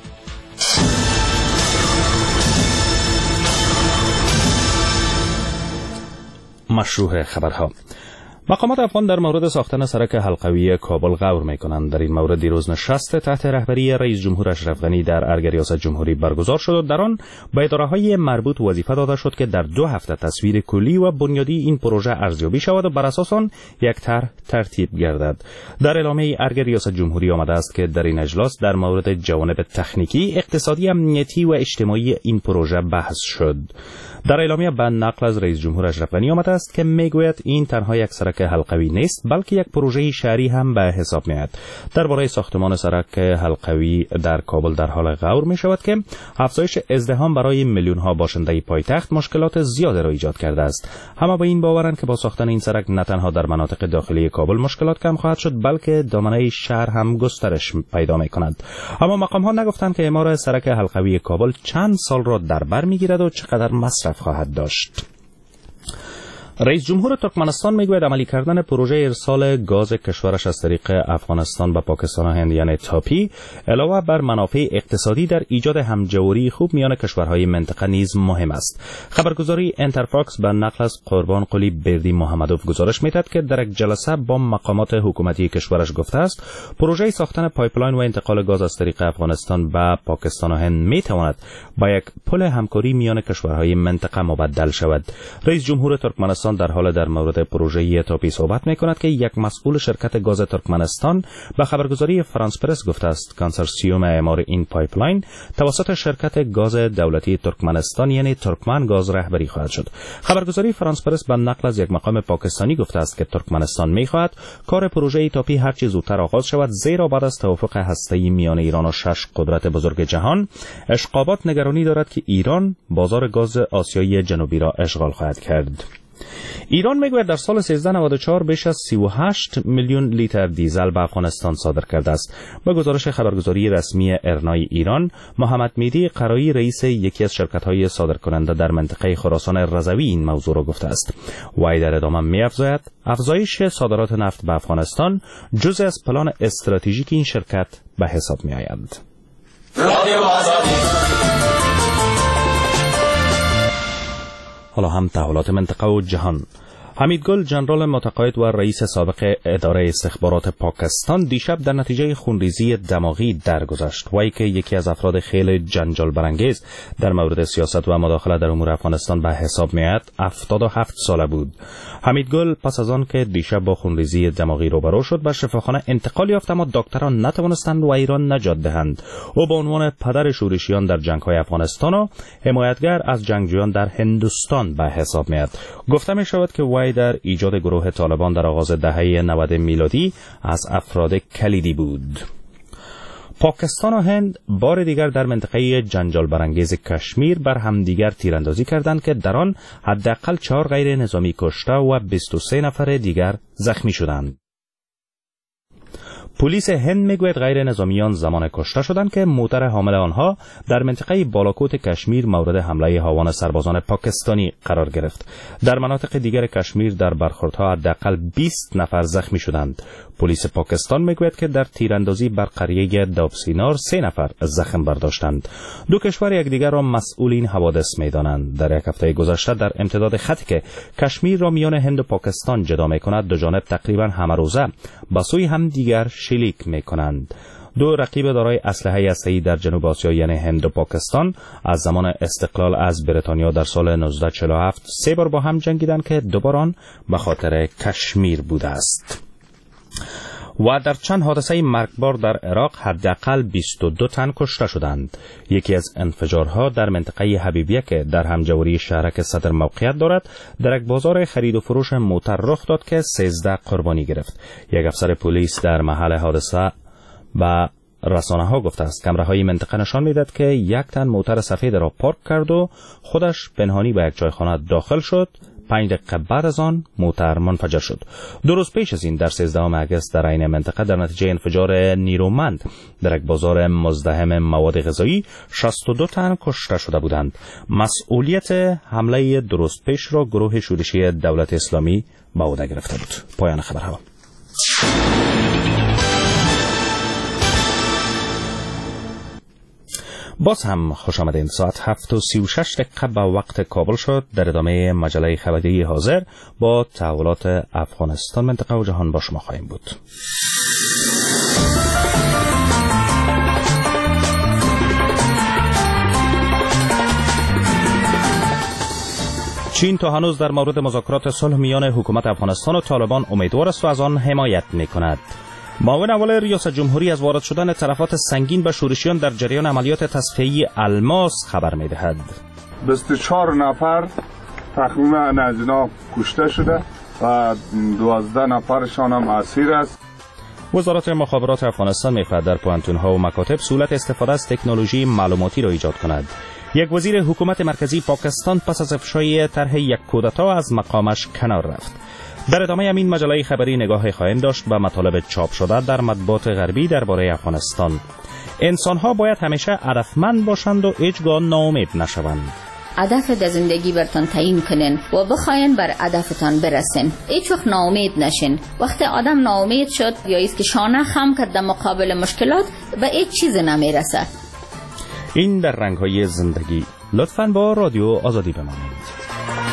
مشروع خبرها: مقامات افغان در مورد ساختن سرک حلقوی کابل غور می‌کنند. در این مورد دیروز نشست تحت رهبری رئیس جمهور اشرف غنی در ارگ ریاست جمهوری برگزار شد و در آن به اداره‌های مربوط وظیفه داده شد که در 2 هفته تصویر کلی و بنیادی این پروژه ارزیابی شود و بر اساس آن یک طرح ترتیب گردد. در اعلامیه ارگ ریاست جمهوری آمده است که در این اجلاس در مورد جوانب تکنیکی، اقتصادی، امنیتی و اجتماعی این پروژه بحث شد. در اعلامیه به نقل از رئیس جمهور اشرف غنی آمده است که میگوید این تنها یک سرک حلقوی نیست بلکه یک پروژه شهری هم به حساب میاد. درباره ساختمان سرک حلقوی در کابل در حال غور می شود که افزایش ازدحام برای میلیون ها باشنده پایتخت مشکلات زیادی را ایجاد کرده است. همه به این باورند که با ساختن این سرک نه تنها در مناطق داخلی کابل مشکلات کم خواهد شد بلکه دامنه شهر هم گسترش پیدا می کند. اما مقام ها نگفتند که اعمار سرک حلقوی کابل چند سال را در بر میگیرد و چقدر مصرف خواهد داشت. رئیس جمهور ترکمنستان میگوید عملی کردن پروژه ارسال گاز کشورش از طریق افغانستان به پاکستان و هند یعنی تاپی علاوه بر منافع اقتصادی در ایجاد همجواری خوب میان کشورهای منطقه نیز مهم است. خبرگزاری انترفاکس به نقل از قربان قلی بردی محمدوف گزارش میدهد که در یک جلسه با مقامات حکومتی کشورش گفته است پروژه ساختن پایپلاین و انتقال گاز از طریق افغانستان به پاکستان و هند میتواند با یک پل همکاری میان کشورهای منطقه مبدل شود. رئیس جمهور ترکمنستان در حال در مورد پروژه تاپی صحبت می‌کند که یک مسئول شرکت گاز ترکمنستان به خبرگزاری فرانس پرس گفته است کنسورسیوم اعمار این پایپلاین توسط شرکت گاز دولتی ترکمنستان یعنی ترکمن گاز رهبری خواهد شد. خبرگزاری فرانس پرس به نقل از یک مقام پاکستانی گفته است که ترکمنستان می‌خواهد کار پروژه تاپی هرچه زودتر آغاز شود زیرا بعد از توافق هسته‌ای میان ایران و 6 قدرت بزرگ جهان اشقابات نگرانی دارد که ایران بازار گاز آسیایی جنوبی را اشغال خواهد کرد. ایران میگوید در سال 1394 بیش از 38 میلیون لیتر دیزل به افغانستان صادر کرده است. با گزارش خبرگزاری رسمی ارنای ایران، محمد میدی قرایی رئیس یکی از شرکت‌های صادرکننده در منطقه خراسان رضوی این موضوع را گفته است. وی در ادامه می‌افزاید افزایش صادرات نفت به افغانستان جزء از پلان استراتژیک این شرکت به حساب می‌آید. حالا هم تحولات منطقه و جهان. حمیدگل جنرال متقاعد و رئیس سابق اداره استخبارات پاکستان دیشب در نتیجه خونریزی دماغی درگذشت. وی که یکی از افراد خیلی جنجال برانگیز در مورد سیاست و مداخله در امور افغانستان به حساب میآید 77 ساله بود. حمیدگل پس از آن که دیشب با خونریزی دماغی روبرو شد به شفاخانه انتقال یافت اما دکتران نتوانستند و ایران نجات دهند. او به عنوان پدر شورشیان در جنگ‌های افغانستان و حمایتگر از جنگجویان در هندوستان به حساب میآید. گفته می شود که وی در ایجاد گروه طالبان در آغاز دهه 90 میلادی از افراد کلیدی بود. پاکستان و هند بار دیگر در منطقه جنجال برانگیز کشمیر بر همدیگر تیراندازی کردند که در آن حداقل 4 غیر نظامی کشته و 23 نفر دیگر زخمی شدند. پلیس هند میگوید غیر نظامیان زمان کشته شدند که موتر حامل آنها در منطقه بالاکوت کشمیر مورد حمله هاوان سربازان پاکستانی قرار گرفت. در مناطق دیگر کشمیر در برخوردها حداقل 20 نفر زخمی شدند. پلیس پاکستان میگوید که در تیراندازی بر قریه دابسینار 3 نفر زخم برداشتند. دو کشور یکدیگر را مسئول این حوادث میدانند. در یک هفته گذشته در امتداد خطی که کشمیر را میان هند و پاکستان جدا میکند، دو جانب تقریبا همه روزه به سوی هم دیگر شلیک میکنند. دو رقیب دارای اسلحه هسته‌ای در جنوب آسیا یعنی هند و پاکستان از زمان استقلال از بریتانیا در سال 1947 3 بار با هم جنگیدند که 2 بار آن به خاطر کشمیر بوده است. و در چند حادثه مرگبار در عراق حداقل 22 تن کشته شدند. یکی از انفجارها در منطقه حبیبیه که در همجواری شهرک صدر موقعیت دارد در یک بازار خرید و فروش موتر رخ داد که 13 قربانی گرفت. یک افسر پلیس در محل حادثه و رسانه ها گفته است کمره های منطقه نشان میداد که یک تن موتر سفید را پارک کرد و خودش پنهانی به یک چایخانه داخل شد. 5 دقیقه بعد از آن موتر منفجر شد. 2 روز پیش از این در 13 آگوست در این منطقه در نتیجه انفجار نیرومند در یک بازار مزدحم مواد غذایی 62 تن کشته شده بودند. مسئولیت حمله 2 روز پیش را گروه شورشی دولت اسلامی به عهده گرفته بود. پایان خبرها. باز هم خوش آمدین. ساعت 7:36 دقیقه به وقت کابل شد. در ادامه مجله خبری حاضر با تحولات افغانستان، منطقه و جهان با شما خواهیم بود. چین تا هنوز در مورد مذاکرات صلح میان حکومت افغانستان و طالبان امیدوار است و از آن حمایت می‌کند. معاون اول ریاست جمهوری از وارد شدن تلفات سنگین به شورشیان در جریان عملیات تصفیه‌ای الماس خبر می‌دهد. 24 نفر تقریباً از اینا کشته شده و 12 نفرشان هم اسیر است. وزارت مخابرات افغانستان می‌خواهد در پوهنتون‌ها و مکاتب سهولت استفاده از تکنولوژی معلوماتی را ایجاد کند. یک وزیر حکومت مرکزی پاکستان پس از افشای طرح یک کودتا از مقامش کنار رفت. در ادامه همین مجله خبری نگاه خواهیم داشت به مطالب چاپ شده در مطبوعات غربی درباره افغانستان. انسان‌ها باید همیشه هدفمند باشند و هیچگاه ناامید نشوند. هدف در زندگی برتان تعیین کنین و بخواین بر هدفتان برسین. هیچ وقت ناامید نشین. وقتی آدم ناامید شد یا است که شانه خم کرد در مقابل مشکلات به هیچ چیز نمیرسه. این در رنگ‌های زندگی. لطفاً با رادیو آزادی بمانید.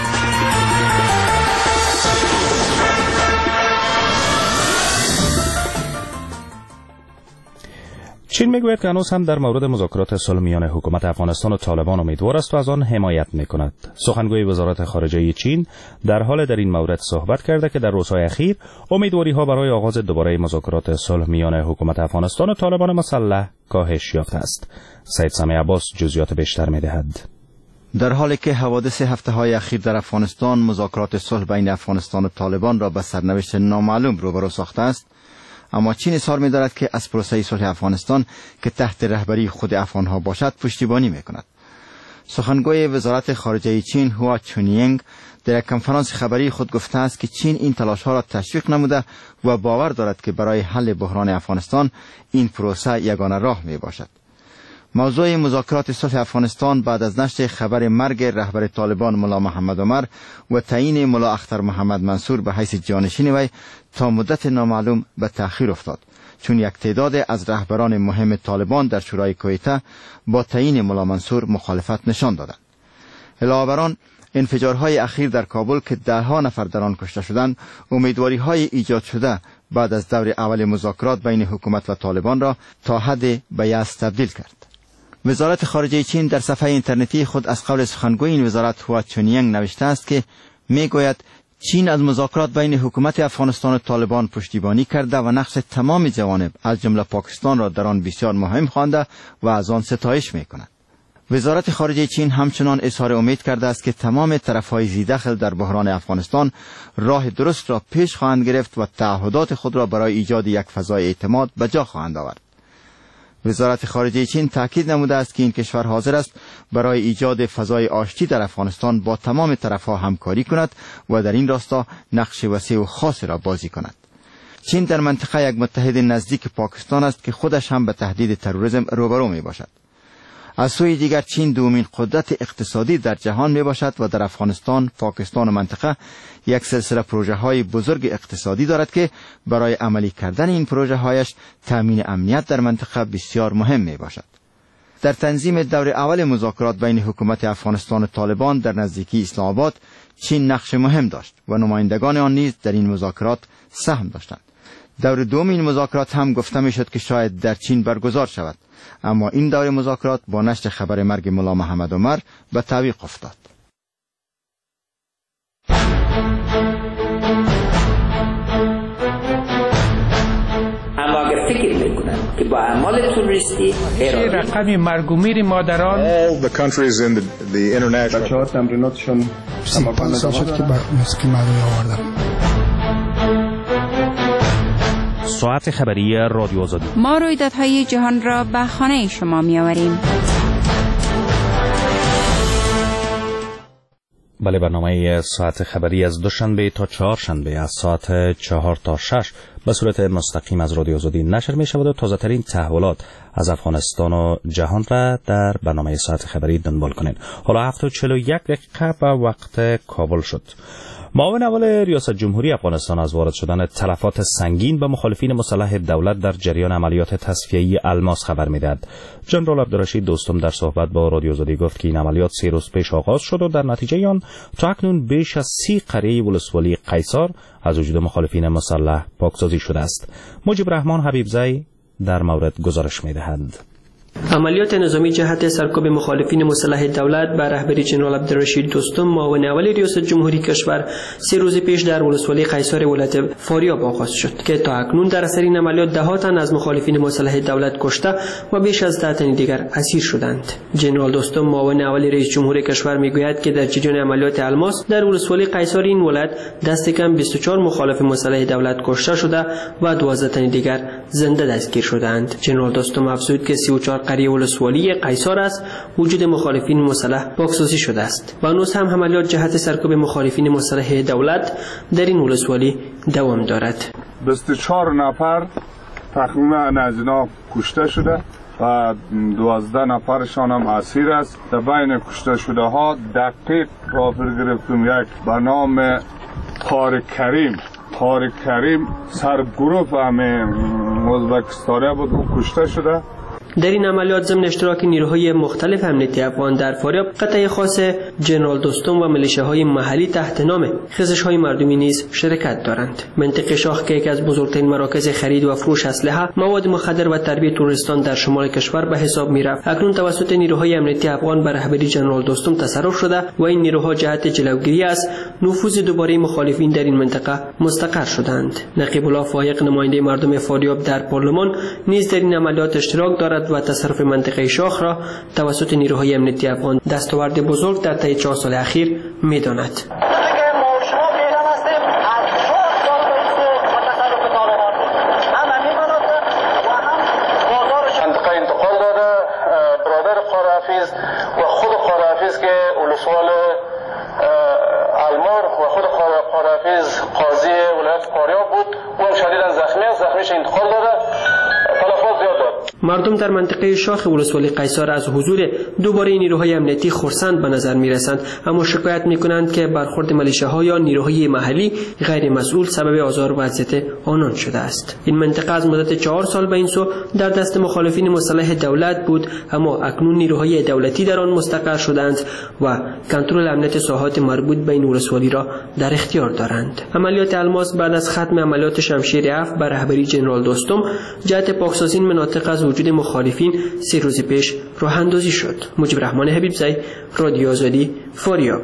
چین میگوید که هنوز هم در مورد مذاکرات صلح میان حکومت افغانستان و طالبان امیدوار است و از آن حمایت میکند. سخنگوی وزارت خارجه چین در حال در این مورد صحبت کرده که در روزهای اخیر امیدواری ها برای آغاز دوباره مذاکرات صلح میان حکومت افغانستان و طالبان مسلح کاهش یافته است. سید سامی عباس جزئیات بیشتر میدهد. در حالی که حوادث هفته‌های اخیر در افغانستان مذاکرات صلح بین افغانستان و طالبان را به سرنوشت نامعلوم روبرو ساخته است، اما چین اصرار می‌دارد که از پروسه صلح افغانستان که تحت رهبری خود افغان‌ها باشد پشتیبانی می‌کند. سخنگوی وزارت خارجه چین هوا چونینگ در یک کنفرانس خبری خود گفته است که چین این تلاش‌ها را تشویق نموده و باور دارد که برای حل بحران افغانستان این پروسه یگانه راه میباشد. موضوع مذاکرات صلح افغانستان بعد از نشر خبر مرگ رهبر طالبان ملا محمد عمر و تعیین ملا اختر محمد منصور به حیث جانشین وی تا مدت نامعلوم به تأخیر افتاد، چون یک تعداد از رهبران مهم طالبان در شورای کویته با تعیین ملا منصور مخالفت نشان دادند. علاوه بر آن انفجارهای اخیر در کابل که ده‌ها نفر در آن کشته شدند، امیدواری‌های ایجاد شده بعد از دور اول مذاکرات بین حکومت و طالبان را تا حد به یأس تبدیل کرد. وزارت خارجه چین در صفحه اینترنتی خود از قول سخنگوی این وزارت هوا چونینگ نوشته است که میگوید چین از مذاکرات بین حکومت افغانستان و طالبان پشتیبانی کرده و نقش تمام جوانب از جمله پاکستان را در آن بسیار مهم خوانده و از آن ستایش میکند. وزارت خارجه چین همچنان اظهار امید کرده است که تمام طرف‌های ذی‌دخل در بحران افغانستان راه درست را پیش خواهند گرفت و تعهدات خود را برای ایجاد یک فضای اعتماد به جا خواهند آورد. وزارت خارجه چین تاکید نموده است که این کشور حاضر است برای ایجاد فضای آشتی در افغانستان با تمام طرف‌ها همکاری کند و در این راستا نقش وسیع و خاصی را بازی کند. چین در منطقه یک متحد نزدیک پاکستان است که خودش هم به تهدید تروریسم روبرو می باشد. از سوی دیگر چین دومین قدرت اقتصادی در جهان می باشد و در افغانستان، پاکستان و منطقه یک سلسله پروژه های بزرگ اقتصادی دارد که برای عملی کردن این پروژه هایش تامین امنیت در منطقه بسیار مهم می باشد. در تنظیم دور اول مذاکرات بین حکومت افغانستان و طالبان در نزدیکی اسلام آباد چین نقش مهم داشت و نمایندگان آن نیز در این مذاکرات سهم داشتند. دور دوم این مذاکرات هم گفته می شد که شاید در چین برگزار شود، اما این دور مذاکرات با نشر خبر مرگ ملا محمد عمر به تعویق افتاد. اما اگر فکر میکنن که با اعمال تروریستی رقم مرگ و میر مادران all the countries in the international بچه‌ها تمریناتشون تمام شد که مسکی معلوم آوردن. ساعت خبری رادیو آزادی. ما رویدادهای جهان را به خانه شما می‌آوریم. بله، برنامه ساعت خبری از دوشنبه تا چهارشنبه از ساعت 4 تا 6 به صورت مستقیم از رادیو آزادی نشر می شود و تازه ترین تحولات از افغانستان و جهان را در برنامه ساعت خبری دنبال کنید. حالا 7:41 به وقت کابل شد. معاون اول ریاست جمهوری افغانستان از وارد شدن تلفات سنگین به مخالفین مسلح دولت در جریان عملیات تصفیه‌ای الماس خبر می‌دهد. جنرال عبدالرشید دوستم در صحبت با رادیو آزادی گفت که این عملیات 3 روز پیش آغاز شد و در نتیجه آن تا اکنون بیش از 30 قریه ولسوالی قیصار از وجود مخالفین مسلح پاکسازی شده است. مجیب رحمان حبیبزی در مورد گزارش می‌دهد. عملیات نظامی جهت سرکوب مخالفین مسلح دولت به رهبری جنرال عبدالرشید دوستم معاون اول ریاست جمهوری کشور 3 روز پیش در ولسوالی قیصار ولایت فاریاب آغاز شد که تا اکنون در اثر این عملیات 10 تن از مخالفین مسلح دولت کشته و بیش از 10 تن دیگر اسیر شدند. جنرال دوستم معاون اول رئیس جمهور کشور میگوید که در جریان عملیات الماس در ولسوالی قیصار این ولایت دست کم 24 مخالف مسلح دولت کشته شده و 12 تن دیگر زنده دستگیر شدند. جنرال دوستم افزود که 34 قریه ولسوالی قیصار است وجود مخالفین مسلح پاکسازی شده است و هنوز هم عملیات جهت سرکوب مخالفین مسلح دولت در این ولسوالی دوام دارد. 24 نفر تقریبا از اینا کشته شده و 12 نفرشان هم اسیر است. در بین کشته شده ها دقیق رافر گرفتم یک به نام طارق کریم سرگروه ازبکستانی بود و کشته شده. در این عملیات ضمن اشتراک نیروهای مختلف امنیتی افغان در فاریاب قطعه خاص جنرال دوستم و ملیشه‌های محلی تحت نام خیزش‌های مردمی نیز شرکت دارند. منطقه شاخ که یکی از بزرگترین مراکز خرید و فروش اسلحه، مواد مخدر و تربیت تروریستان در شمال کشور به حساب می‌رفت. اکنون توسط نیروهای امنیتی افغان به رهبری جنرال دوستم تصرف شده و این نیروها جهت جلوگیری از نفوذ دوباره مخالفین در این منطقه مستقر شدند. نقیب الله فایق نماینده مردم فاریاب در پارلمان نیز در این عملیات اشتراک دارد و تصرف منطقه شاخ را توسط نیروهای امنیتی افغان دستاورد بزرگ در طی 4 سال اخیر می‌داند. منطقه انتقال داده برادر قاره‌حفیظ و خود قاره‌حفیظ که ولسوال المار و خود قاره‌حفیظ قاضی ولایت فاریاب بود و شدیداً زخمی است. زخمیش انتقال داده. تلفات زیاد داد. مردم در منطقه شاخ ولسوالی قیصار از حضور دوباره نیروهای امنیتی خرسند به نظر می‌رسند، اما شکایت می‌کنند که برخورد ملیشه‌ها یا نیروهای محلی غیر مسئول سبب آزار و اذیت آنان شده است. این منطقه از مدت 4 سال به این سو در دست مخالفین مسلح دولت بود، اما اکنون نیروهای دولتی در آن مستقر شدند و کنترل امنیت ساحات مربوط به این ولسوالی را در اختیار دارند. عملیات الماس بعد از ختم عملیات شمشیر 7 بر رهبری جنرال دوستم جهت پاکسازی مناطق از وجود مخالفین 3 روز پیش راه اندازی شد. مجیب رحمان حبیبزی، رادیو آزادی، فاریاب.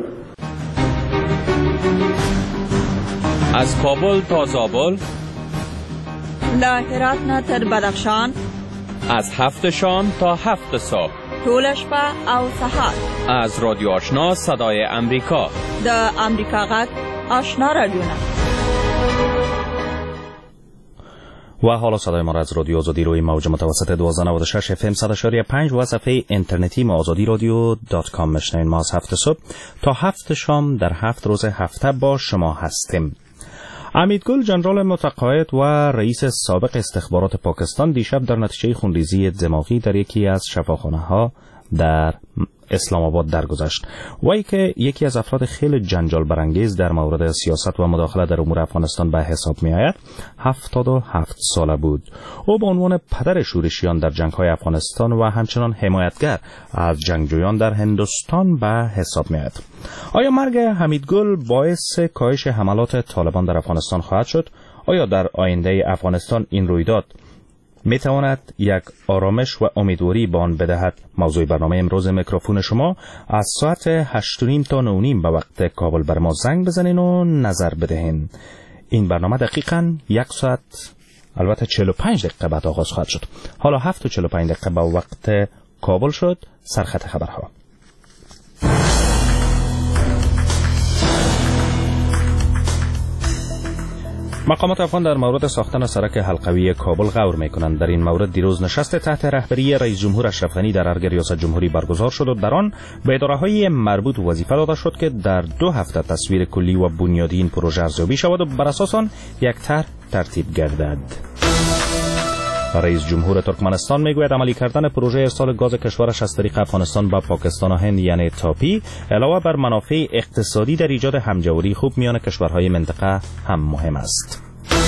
از کابل تا زابل، له هرات نه تر بدخشان، از 7 شام تا 7 صبح، ټول شپه او سهار، از رادیو آشنا صدای امریکا، د امریکا غږ آشنا رادیو. و حالا صدای ما را از رادیو آزادی روی موج متوسط 1296 FM 100.5 و صفحه اینترنتی ما azadirodio.com میشنوید. ما از 7 صبح تا 7 شام در 7 روز هفته با شما هستیم. امیدگل جنرال متقاعد و رئیس سابق استخبارات پاکستان دیشب در نتیجه خونریزی دماغی در یکی از شفاخانه‌ها در اسلام آباد درگذشت. وی که یکی از افراد خیلی جنجال برانگیز در مورد سیاست و مداخله در امور افغانستان به حساب می آید، 77 ساله بود. او به عنوان پدر شورشیان در جنگ‌های افغانستان و همچنان حمایتگر از جنگجویان در هندوستان به حساب می آید. آیا مرگ حمیدگل باعث کاهش حملات طالبان در افغانستان خواهد شد؟ آیا در آینده افغانستان این رویداد می تواند یک آرامش و امیدواری به آن بدهد؟ موضوع برنامه امروز میکروفون شما. از ساعت 8:30 تا 9:30 به وقت کابل بر ما زنگ بزنین و نظر بدهین. این برنامه دقیقاً 1 ساعت البته 45 دقیقه بعد آغاز خواهد شد. حالا 7:45 دقیقه به وقت کابل شد. سرخط خبرها. مقامات افغان در مورد ساختن سرک حلقوی کابل غور می‌کنند. در این مورد دیروز نشست تحت رهبری رئیس جمهور اشرف غنی در ارگ ریاست جمهوری برگزار شد و در آن به اداره‌های مربوط وظیفه داده شد که در 2 هفته تصویر کلی و بنیادی این پروژه ارزیابی شود و بر اساس آن یک طرح ترتیب گردد. رئیس جمهور ترکمنستان میگوید عملی کردن پروژه ارسال گاز کشورش از طریق افغانستان به پاکستان و هند یعنی تاپی علاوه بر منافع اقتصادی در ایجاد همجواری خوب میان کشورهای منطقه هم مهم است.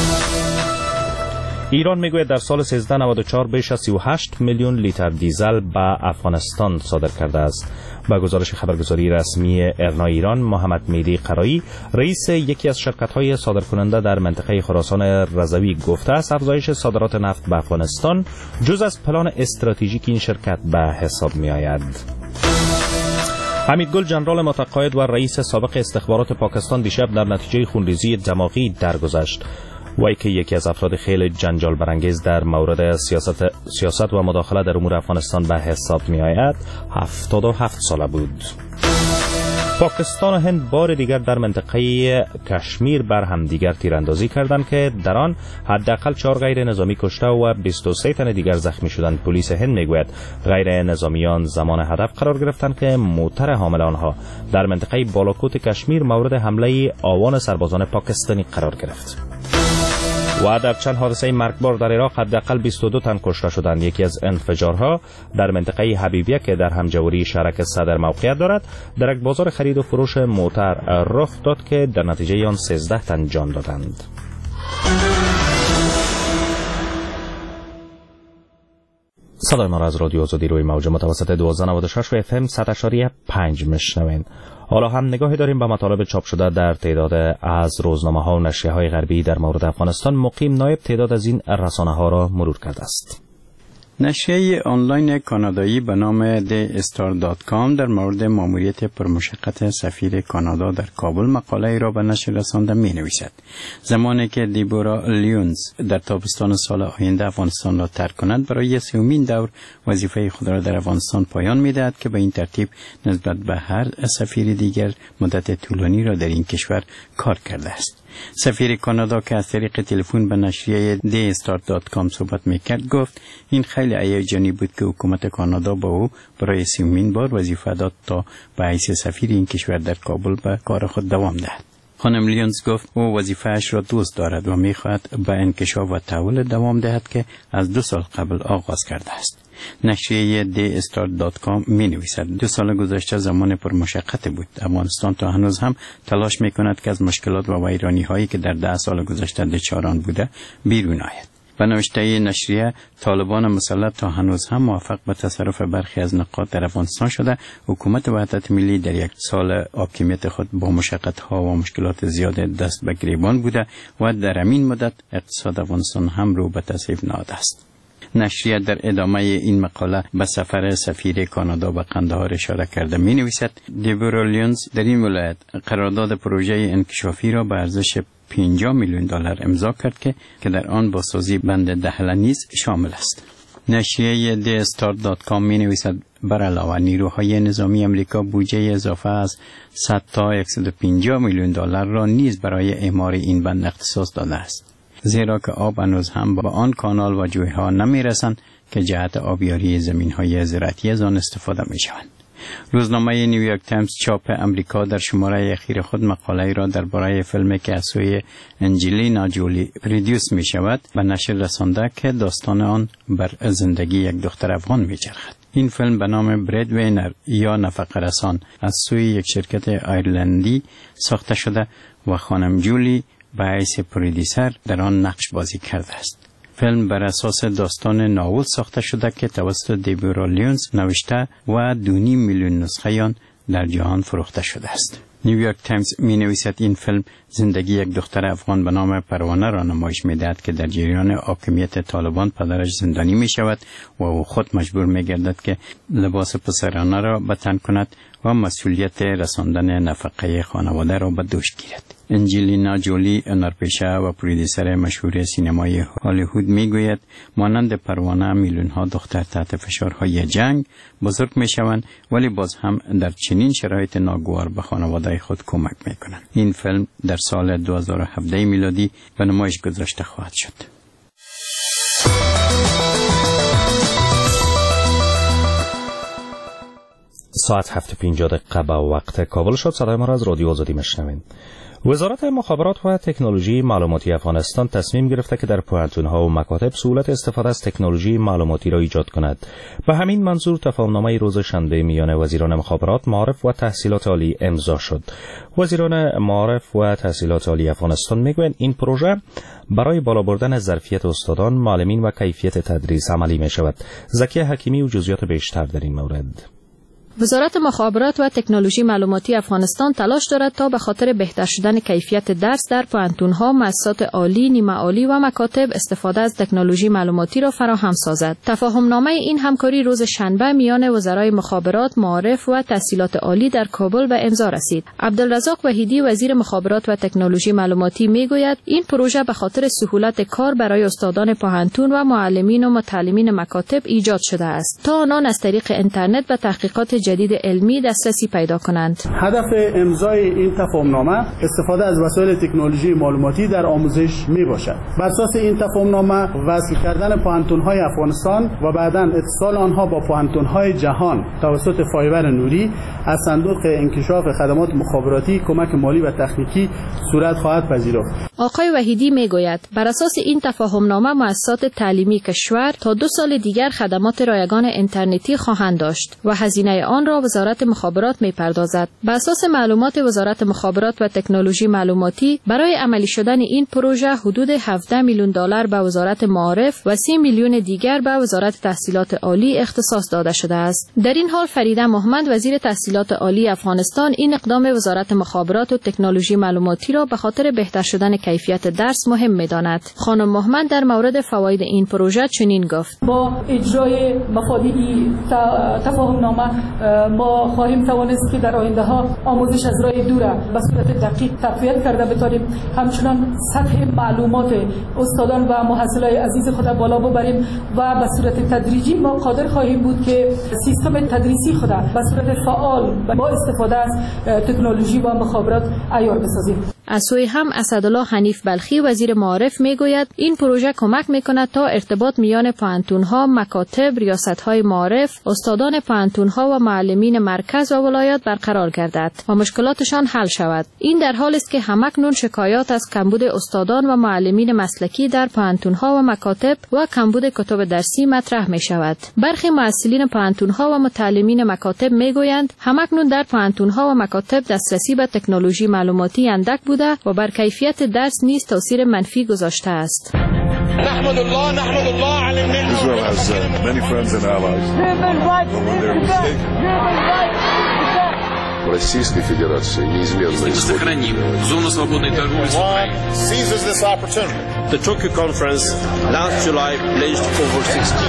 ایران میگوید در سال 1394 بیش از 38 میلیون لیتر دیزل به افغانستان صادر کرده است. با گزارش خبرگزاری رسمی ارنا ایران، محمد میدی قرایی رئیس یکی از شرکت‌های صادرکننده در منطقه خراسان رضوی گفته است افزایش صادرات نفت به افغانستان جز از پلان استراتژیک این شرکت به حساب می‌آید. حمیدگل جنرال متقاعد و رئیس سابق استخبارات پاکستان دیشب در نتیجه خونریزی دماغی درگذشت. وی که یکی از افراد خیلی جنجال برانگیز در مورد سیاست و مداخله در امور افغانستان به حساب می آید، 77 ساله بود. پاکستان و هند بار دیگر در منطقه کشمیر بر هم دیگر تیراندازی کردند که در آن حداقل 4 غیر نظامی کشته و 23 تن دیگر زخمی شدند. پلیس هند میگوید غیر نظامیان زمان هدف قرار گرفتند که موتر حامل آنها در منطقه بالاکوت کشمیر مورد حمله آوان سربازان پاکستانی قرار گرفت. و در چند حادثه مرگبار در عراق حداقل 22 تن کشته شدند. یکی از انفجارها در منطقه حبیبیه که در همجواری شهرک صدر موقعیت دارد در یک بازار خرید و فروش موتر رخ داد که در نتیجه آن 13 تن جان دادند. صدای ما را از رادیو آزادی روی موج متوسط 1296 و FM 100.5 میشنوین. حالا هم نگاهی داریم به مطالب چاپ شده در تعداد از روزنامه‌ها و نشریه‌های غربی در مورد افغانستان. مقیم نایب تعداد از این رسانه‌ها را مرور کرده است. نشریه آنلاین کانادایی به نام TheStar.com در مورد ماموریت پرمشقت سفیر کانادا در کابل مقاله را به نشر رسانده می نویسد. زمانی که دیبورا لیونز در تابستان سال آینده افغانستان را ترک کند، برای 3مین دور وظیفه خود را در افغانستان پایان می دهد که به این ترتیب نسبت به هر سفیر دیگر مدت طولانی را در این کشور کار کرده است. سفیر کانادا که از طریق تلفن به نشریه TheStar.com صحبت میکرد گفت این خیلی هیجانی بود که حکومت کانادا با او برای 3مین بار وظیفه داد تا به حیث سفیر این کشور در کابل به کار خود دوام دهد. خانم لیونز گفت او وظیفه‌اش را دوست دارد و می‌خواهد به انکشاف و تحول دوام دهد که از 2 سال قبل آغاز کرده است. نشریه TheStar.com می نویسد 2 سال گذشته زمان پرمشقت بود. افغانستان تا هنوز هم تلاش می کند که از مشکلات و ویرانی هایی که در 10 سال گذشته دچار آن بوده بیرون آید. به نوشته نشریه، طالبان مسلط تا هنوز هم موفق به تصرف برخی از نقاط در افغانستان شده. حکومت وحدت ملی در 1 سال حاکمیت خود با مشقت ها و مشکلات زیاد دست به گریبان بوده و در همین مدت اقتصاد افغانستان هم رو به تصریف نهاده است. نشریه در ادامه این مقاله به سفر سفیر کانادا به قندهار اشاره کرده می نویسد دیبورا لیونز در این ولایت قرارداد پروژه انکشافی را به ارزش 50 میلیون دلار امضا کرد که در آن بازسازی بند دهله نیز شامل است. نشریه TheStar.com می نویسد بر علاوه نیروهای نظامی امریکا بودجه اضافه از 100 تا 150 میلیون دلار را نیز برای اعمار این بند اختصاص داده است. زیرا که آب هنوز هم به آن کانال و جویها نمیرسند که جهت آبیاری زمین‌های زراعتی از آن استفاده می‌شوند. روزنامه نیویورک تایمز چاپ امریکا در شماره اخیر خود مقاله را درباره فیلمی که از سوی انجلینا جولی پرودیوس می شود و نشر رسانده که داستان آن بر زندگی یک دختر افغان می چرخد. این فیلم به نام برید وینر یا نفقه رسان از سوی یک شرکت آیرلندی ساخته شده و خانم جولی به حیث پرودیسر در آن نقش بازی کرده است. فیلم بر اساس داستان ناول ساخته شده که توسط دیبورا لیونز نوشته و 2.5 میلیون نسخه آن در جهان فروخته شده است. نیویورک تایمز می نویسد این فیلم زندگی یک دختر افغان به نام پروانه را نمایش می دهد که در جریان حاکمیت طالبان پدرش زندانی می شود و او خود مجبور می گردد که لباس پسرانه را به تن کند و مسئولیت رساندن نفقه خانواده را به دوش گیرد. انجلینا جولی هنرپیشه و پرودیسر مشهور سینمای هالیوود میگوید مانند پروانه میلیون‌ها دختر تحت فشارهای جنگ بزرگ میشوند ولی باز هم در چنین شرایط ناگوار به خانواده خود کمک میکنند. این فیلم در سال 2017 میلادی به نمایش گذاشته خواهد شد. ساعت 7:50 به وقت کابل شد. صدای ما را از رادیو آزادی میشنوید. وزارت مخابرات و تکنولوژی معلوماتی افغانستان تصمیم گرفته که در پوهنتون‌ها و مکاتب سهولت استفاده از تکنولوژی معلوماتی را ایجاد کند. به همین منظور تفاهمنامه روز شنبه میان وزیران مخابرات، معارف و تحصیلات عالی امضا شد. وزیران معارف و تحصیلات عالی افغانستان میگویند این پروژه برای بالا بردن ظرفیت استادان، معلمین و کیفیت تدریس عملی می شود. زکی حکیمی و جزئیات بیشتر در این مورد. وزارت مخابرات و تکنولوژی معلوماتی افغانستان تلاش دارد تا به خاطر بهتر شدن کیفیت درس در پوهنتون‌ها، مؤسسات عالی، نیمه عالی و مکاتب استفاده از تکنولوژی معلوماتی را فراهم سازد. تفاهمنامه این همکاری روز شنبه میان وزرای مخابرات، معارف و تحصیلات عالی در کابل به امضا رسید. عبدالرزاق وحیدی وزیر مخابرات و تکنولوژی معلوماتی میگوید این پروژه به خاطر سهولت کار برای استادان پوهنتون و معلمین و متعلمین مکاتب ایجاد شده است تا آنان از طریق اینترنت به تحقیقات جدید علمی دسترسی پیدا کنند. هدف امضای این تفاهمنامه استفاده از وسایل تکنولوژی معلوماتی در آموزش می باشد. بر اساس این تفاهمنامه وصل کردن پوهنتون‌های افغانستان و بعداً اتصال آنها با پوهنتون‌های جهان توسط فایبر نوری از صندوق انکشاف خدمات مخابراتی کمک مالی و تکنیکی صورت خواهد پذیرفت. آقای وحیدی میگوید بر اساس این تفاهمنامه مؤسسات تعلیمی کشور تا 2 سال دیگر خدمات رایگان اینترنتی خواهند داشت و هزینه آن را وزارت مخابرات می‌پردازد. بر اساس معلومات وزارت مخابرات و تکنولوژی معلوماتی برای عملی شدن این پروژه حدود 17 میلیون دلار به وزارت معارف و 30 میلیون دیگر به وزارت تحصیلات عالی اختصاص داده شده است. در این حال فریده محمد وزیر تحصیلات عالی افغانستان این اقدام وزارت مخابرات و تکنولوژی معلوماتی را به خاطر بهتر شدن کیفیت درس مهم می‌داند. خانم محمد در مورد فواید این پروژه چنین گفت: با اجرای مفادی تفاهمنامه ما خواهیم توانست که در آینده ها آموزش از راه دور به صورت دقیق تقویت کرده بتوانیم، همچنان سطح معلومات استادان و محصلای عزیز خود بالا ببریم و به صورت تدریجی ما قادر خواهیم بود که سیستم تدریسی خود به صورت فعال با استفاده از تکنولوژی و مخابرات عیار بسازیم. از سوی هم اسدالله حنیف بلخی وزیر معارف میگوید این پروژه کمک میکند تا ارتباط میان پوهنتون‌ها، مکاتب، ریاست‌های معارف، استادان پوهنتون‌ها و معلمین مرکز و ولایات برقرار گردد و مشکلاتشان حل شود. این در حالی است که همکنون شکایات از کمبود استادان و معلمین مسلکی در پوهنتون‌ها و مکاتب و کمبود کتب درسی مطرح می‌شود. برخی مسئولین پوهنتون‌ها و متعلمین مکاتب میگویند همکنون در پوهنتون‌ها و مکاتب دسترسی به تکنولوژی معلوماتی اندک بوده و بر کیفیت درس نیز تاثیر منفی گذاشته است. نحمد الله على المنة. Israel has many friends and allies. Российской Федерации неизменно сохраним зону свободной торговли с Украиной. Seizes this opportunity. The Tokyo conference last July pledged over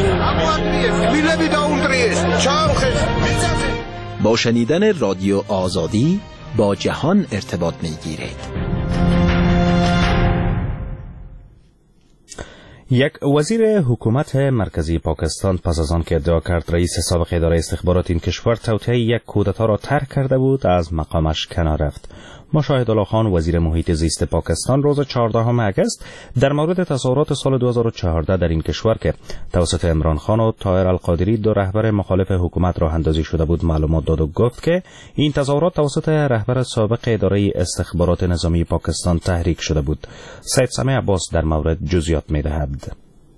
16 با شنیدن رادیو آزادی با جهان ارتباط می‌گیرید. یک وزیر حکومت مرکزی پاکستان پس از آن که ادعا کرد رئیس سابق اداره استخبارات این کشور توطئه یک کودتا را ترک کرده بود از مقامش کنار رفت. مشاهدالله خان وزیر محیط زیست پاکستان روز 14 اگست در مورد تظاهرات سال 2014 در این کشور که توسط عمران خان و طاهر القادری دو رهبر مخالف حکومت راه اندازی شده بود معلومات داد و گفت که این تظاهرات توسط رهبر سابق اداره استخبارات نظامی پاکستان تحریک شده بود. سید سمیع عباس در مورد جزئیات می‌دهد.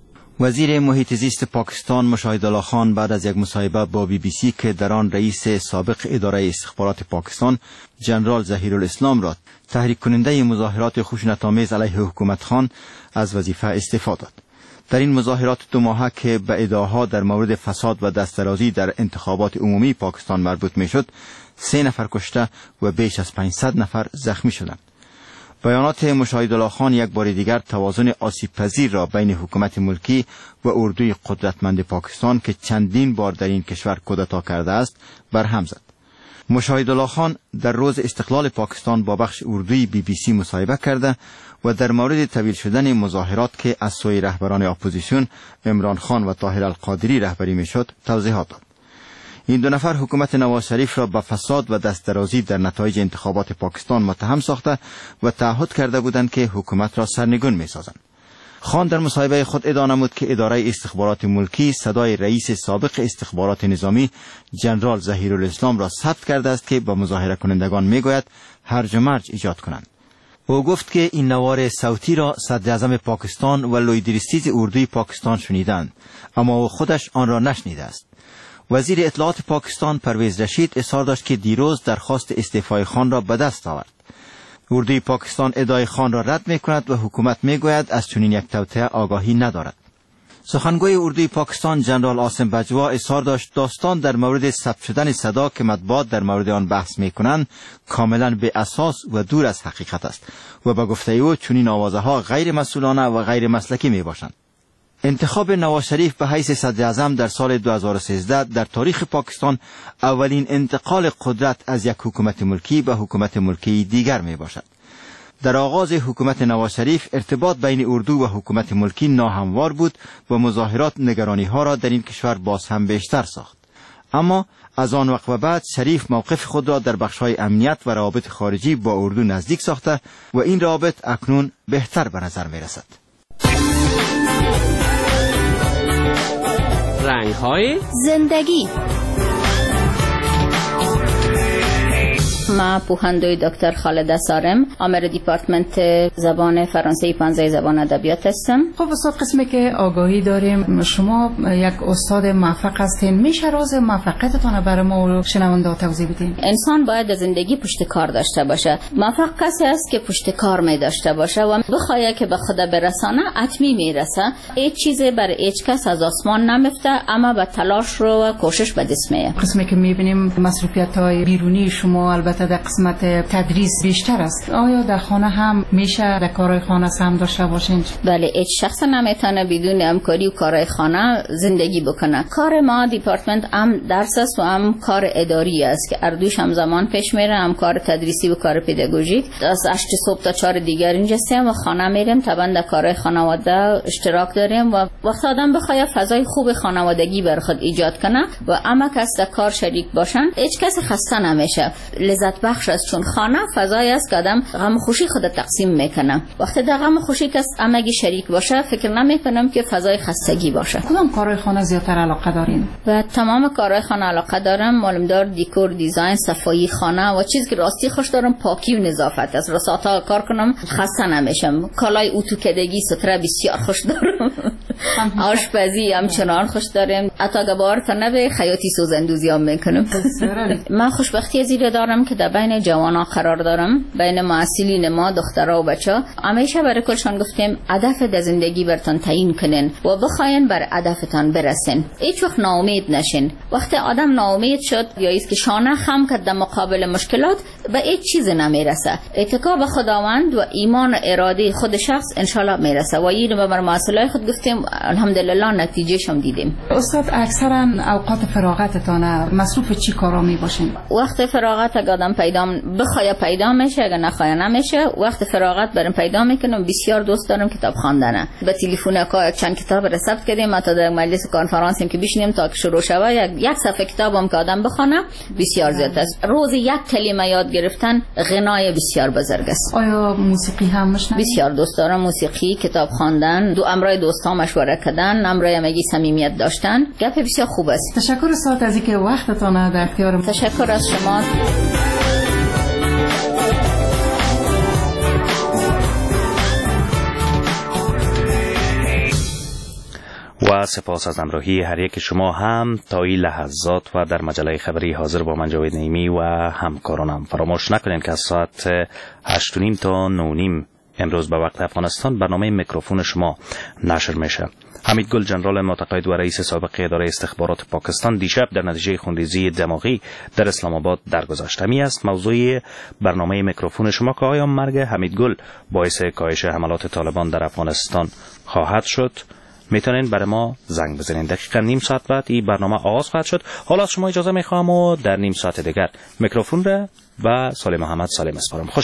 وزیر محیط زیست پاکستان مشاهدالله خان بعد از یک مصاحبه با BBC که در آن رئیس سابق اداره استخبارات پاکستان جنرال ظهیرالاسلام را تحریک کننده مظاهرات خشونت‌آمیز علیه حکومت خان از وظیفه استعفا داد. در این مظاهرات 2 ماهه که به ادعاها در مورد فساد و دسترازی در انتخابات عمومی پاکستان مربوط میشد 3 نفر کشته و بیش از 500 نفر زخمی شدند. بیانات مشاهدالله خان یک بار دیگر توازن آسیب‌پذیر را بین حکومت ملکی و اردوی قدرتمند پاکستان که چندین بار در این کشور کودتا کرده است برهم زد. مشاهدالله خان در روز استقلال پاکستان با بخش اردوی BBC مصاحبه کرده و در مورد طویل شدن مظاهرات که از سوی رهبران اپوزیسیون عمران خان و طاهر القادری رهبری میشد توضیحات داد. این 2 نفر حکومت نواز شریف را به فساد و دسترازی در نتایج انتخابات پاکستان متهم ساخته و تعهد کرده بودند که حکومت را سرنگون می‌سازند. خان در مصاحبه خود ادعا نمود که اداره استخبارات ملکی صدای رئیس سابق استخبارات نظامی جنرال ظهیرالاسلام را ثبت کرده است که به مظاهره کنندگان میگوید هرج و مرج ایجاد کنند. او گفت که این نوار صوتی را صدر اعظم پاکستان و لویدریستیز اردوی پاکستان شنیدند، اما او خودش آن را نشنیده است. وزیر اطلاعات پاکستان پرویز رشید اصرار داشت که دیروز درخواست استعفای خان را به دست آورد. اردوی پاکستان ادعای خان را رد می‌کند و حکومت می‌گوید از چنین یک توطئه آگاهی ندارد. سخنگوی اردوی پاکستان جنرال عاصم بجوا اصرار داشت داستان در مورد ثبت شدن صدا که مطبوعات در مورد آن بحث می‌کنند کاملا بی اساس و دور از حقیقت است و به گفته او چنین آوازه‌ها غیر مسئولانه و غیر مسلکی میباشند. انتخاب نواز شریف به حیث صدر اعظم در سال 2013 در تاریخ پاکستان اولین انتقال قدرت از یک حکومت ملکی به حکومت ملکی دیگر می باشد. در آغاز حکومت نواز شریف ارتباط بین اردو و حکومت ملکی ناهموار بود و مظاهرات نگرانی ها را در این کشور باز هم بیشتر ساخت. اما از آن وقت و بعد شریف موقف خود را در بخش‌های امنیت و روابط خارجی با اردو نزدیک ساخته و این روابط اکنون بهتر به نظر می رسد. رنگ‌های زندگی. ما پوهندوی دکتر خالده سارم، آمر دیپارتمنت زبان فرانسوی 15 زبان ادبیات هستم. خب استاد، قسمی که آگاهی داریم شما یک استاد موفق هستین، میشه راز موفقیتتون برای ما و شنونده توضیح بدین؟ انسان باید در زندگی پشت کار داشته باشه. موفق کسی است که پشت کار می داشته باشه و بخواد که به خدا برسانه حتمی میرسه. هیچ چیزی برای هیچ کس از آسمان نمیفته، اما با تلاش رو و کوشش به دست میاد. قسمی که میبینیم مصروفیت‌های بیرونی شما البته در قسمت تدریس بیشتر است، آیا در خانه هم میشه در کارهای خانه هم داشته باشین؟ بله، هیچ شخص نمیتونه بدون همکاری و کارهای خانه زندگی بکنه. کار ما دیپارتمنت هم درس است و هم کار اداری است که اردوش هم زمان پیش میره، هم کار تدریسی و کار پداگوژیک. از 8 صبح تا 4 دیگر اینجا هستیم و خانه میریم، طبعا در کارهای خانواده اشتراک داریم و وقت آدم بخواد فضای خوب خانوادگی بر خود ایجاد کنه و همه کس در کار شریک باشن، هیچ کس خسته نمیشه. لذت بخش است، چون خانه فضایی است که آدم غم خوشی خود تقسیم میکنه. وقتی در غم خوشی کس همگی شریک باشه، فکر نمیکنم که فضای خستگی باشه. کدام کارهای خانه زیاتر علاقه دارین؟ و تمام کارهای خانه علاقه دارم. معلومدار دیکور، دیزاین، صفایی خانه و چیزی که راستی خوش دارم پاکی و نظافت است. رساتا کار کنم خسته نمیشم. کالای اتوکدگی ستره بسیار خوش دارم. آشپزی همچنان خوش دارم. اتاگبار تا نبه خیاطی سوزندوزی هم میکنم. من خوشبختی از این دارم که در بین جوانا قرار دارم، بین معسولین ما دخترها و بچه‌ها. همیشه برای کلشان گفتیم هدف در زندگی برتون تعیین کنین و بخواین بر هدفتان برسین. هیچ وقت ناامید نشین. وقتی آدم ناامید شد یا است که شانه خم کرد در مقابل مشکلات، به هیچ چیز نمیرسه. اتکا به خداوند و ایمان و اراده خود شخص ان شاء الله میرسه. و این بر مسئله خود گفتیم الحمدلله نتیجهش هم دیدیم. استاد اکثرا اوقات فراغتتان مصروف چی کارا می باشین؟ وقت فراغت اگه آدم بخواد پیدا میشه، اگه نخواد نمیشه. وقت فراغت برام پیدا میکنم. بسیار دوست دارم کتاب خواندن. به تلفن چند کتاب ثبت کردیم تا در مجلس کنفرانسیم که بشینیم تا که شروع شود یک صفحه کتابم که آدم بخونه بسیار زیاد است. روز یک کلمه یاد گرفتن غنای بسیار بزرگ است. آیا موسیقی هم میشنوید؟ بسیار دوست دارم موسیقی، کتاب خواندن، امرای دوستام مشوره کردن، امرای مگی صمیمیت داشتن. گپ بسیار خوب است. تشکر استاد از اینکه وقتتان در اختیار. تشکر از شما. و سپاس از همراهی هر یک شما هم تا این لحظات و در مجله خبری حاضر با من جاوید نعیمی و همکارانم. فراموش نکنید که از ساعت 8:30 تا 9:30 امروز به وقت افغانستان برنامه میکروفون شما نشر میشه. حمید گل جنرال متقاعد و رئیس سابق اداره استخبارات پاکستان دیشب در نتیجه خونریزی دماغی در اسلام آباد درگذشت. می است موضوع برنامه میکروفون شما که آیا مرگ حمید گل باعث کاهش حملات طالبان در افغانستان خواهد شد؟ میتونین برای ما زنگ بزنین. دقیقاً نیم ساعت بعد این برنامه آغاز خواهد شد. حالا از شما اجازه میخوام و در نیم ساعت دیگر میکروفون را و سالی محمد سالم اسپارم.